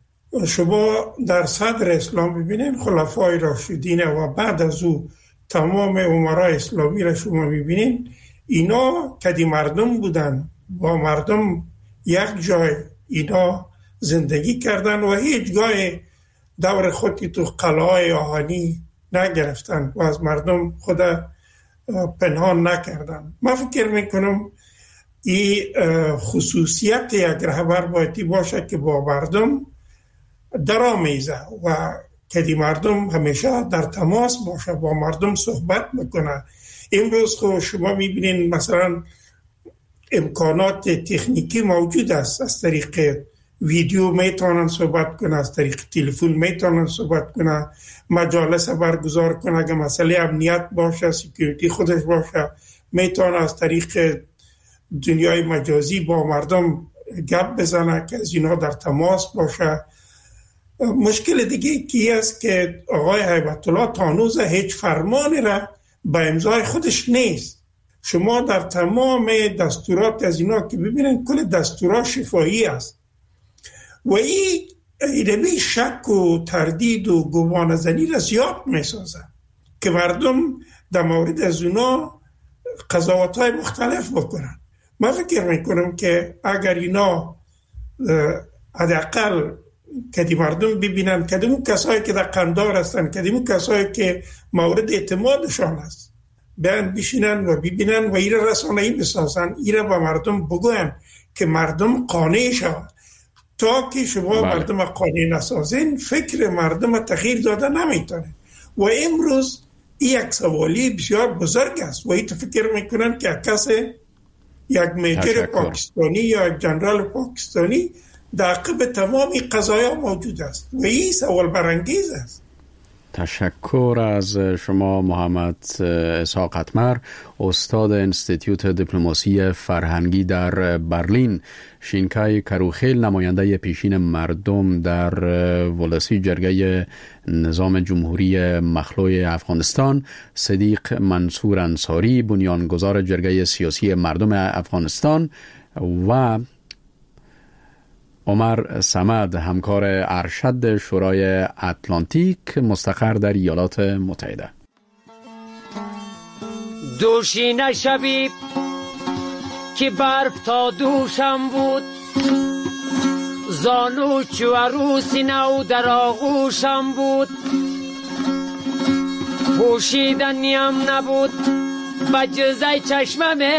شما در صدر اسلام ببینین خلفای راشدین و بعد از او تمام امرای اسلامی را شما ببینین، اینا کدی مردم بودن، با مردم یک جای اینا زندگی کردن و هیچگاه دور خودی تو قلعه آهنی نگرفتن و از مردم خود پنهان نکردن. من فکر میکنم این خصوصیت یک رهبر باید باشه که با مردم درآمیزه و کدی مردم همیشه در تماس باشه، با مردم صحبت میکنه. امروز خب شما میبینین مثلا امکانات تکنیکی موجود است، از طریق ویدیو میتونن صحبت کنه، از طریق تلفن میتونن صحبت کنه، مجالس برگزار کنه، اگه مسئله امنیت باشه، سکیوریتی خودش باشه، میتونه از طریق دنیای مجازی با مردم گپ بزنه که از اینا در تماس باشه. مشکل دیگه کی است که آقای هیبت الله تانوز هیچ فرمانی را به امضای خودش نیست. شما در تمام دستورات از اینا که ببینید کل دستورات شفاهی است و این ایدمی شک و تردید و گمان زنی را زیاد میسازه که مردم در مورد از اونا قضاوت‌های مختلف بکنن. من فکر میکنم که اگر اینا حداقل کدی مردم ببینن کدوم کسایی که در قندار هستن، کدوم کسایی که مورد اعتمادشان است، بیان بشینن و ببینن و ایره رسانه‌ای بسازن، ایره با مردم بگوین که مردم قانع شود. تا که شما بله. مردم قانع نسازین فکر مردم تغییر داده نمیتونه. و امروز این یک سوالی بسیار بزرگ است و این فکر میکنن که کسی یک میجر پاکستانی یا یک جنرال پاکستانی در عقب تمام قضایا موجود است و این سوال برانگیز است. تشکر از شما محمد اسحاق اتمر، استاد انستیتیوت دیپلماسی فرهنگی در برلین. شینکای کروخیل، نماینده پیشین مردم در ولسی جرگه نظام جمهوری مخلوع افغانستان. صدیق منصور انصاری، بنیانگذار جرگه سیاسی مردم افغانستان. و عمر صمد، همکار ارشد شورای اتلانتیک مستقر در ایالات متحده. دوشینه شبی که برف تا دوشم بود، زانو چو عروسی نو در آغوشم بود، پوشیدنیم نبود بجزای چشممه،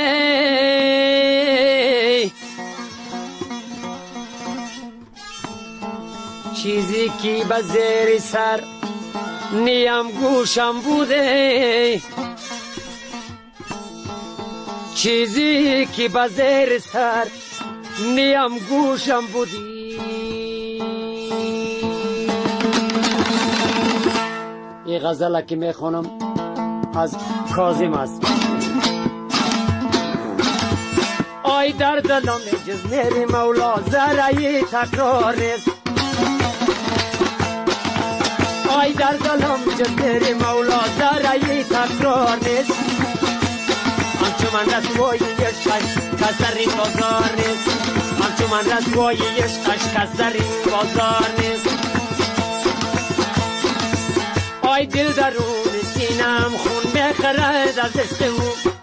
چیزی که به زیر سر نیم گوشم بوده، چیزی که به زیر سر نیم گوشم بودی. این غزله که میخونم از کاظم است. آی در دلم جز میری مولا ذره تکرار نیست، آی در دلم جز مولا ذره تکرار نیست، همچو من رسوای عشقش کس در این بازار نیست، همچو من رسوای عشقش کس در این بازار نیست. آی دل درون سینم خون بخرد از عشق او،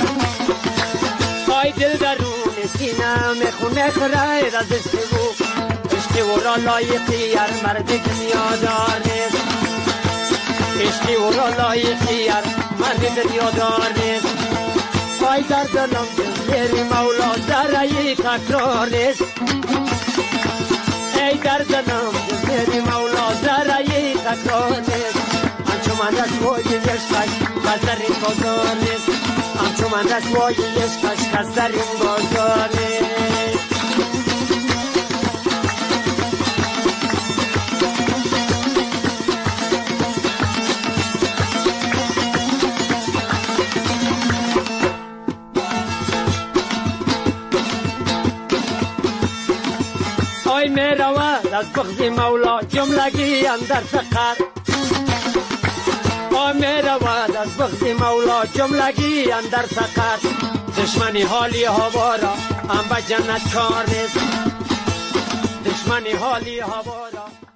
آی دل درون سینم خون بخرد از عشق او، عشق او را لایقی هر مرد دنیا دار نیست، عشق او را لایقی هر مرد دنیا دار نیست. آی در دلم جزیر مولا ذره تکرار نیست، ای در دلم جزیر مولا ذره تکرار نیست، همچو من رسوای عشقش کس در این بازار نیست، همچو من رسوای عشقش کس در این بازار نیست. آی می رود از بغض مولا جملگی اندر فقر، دنیا می رود از بغض مولا جملگی اندر سقر دشمنی حالی هوا را هم به جنت کار نیست دشمنی حالی هوا را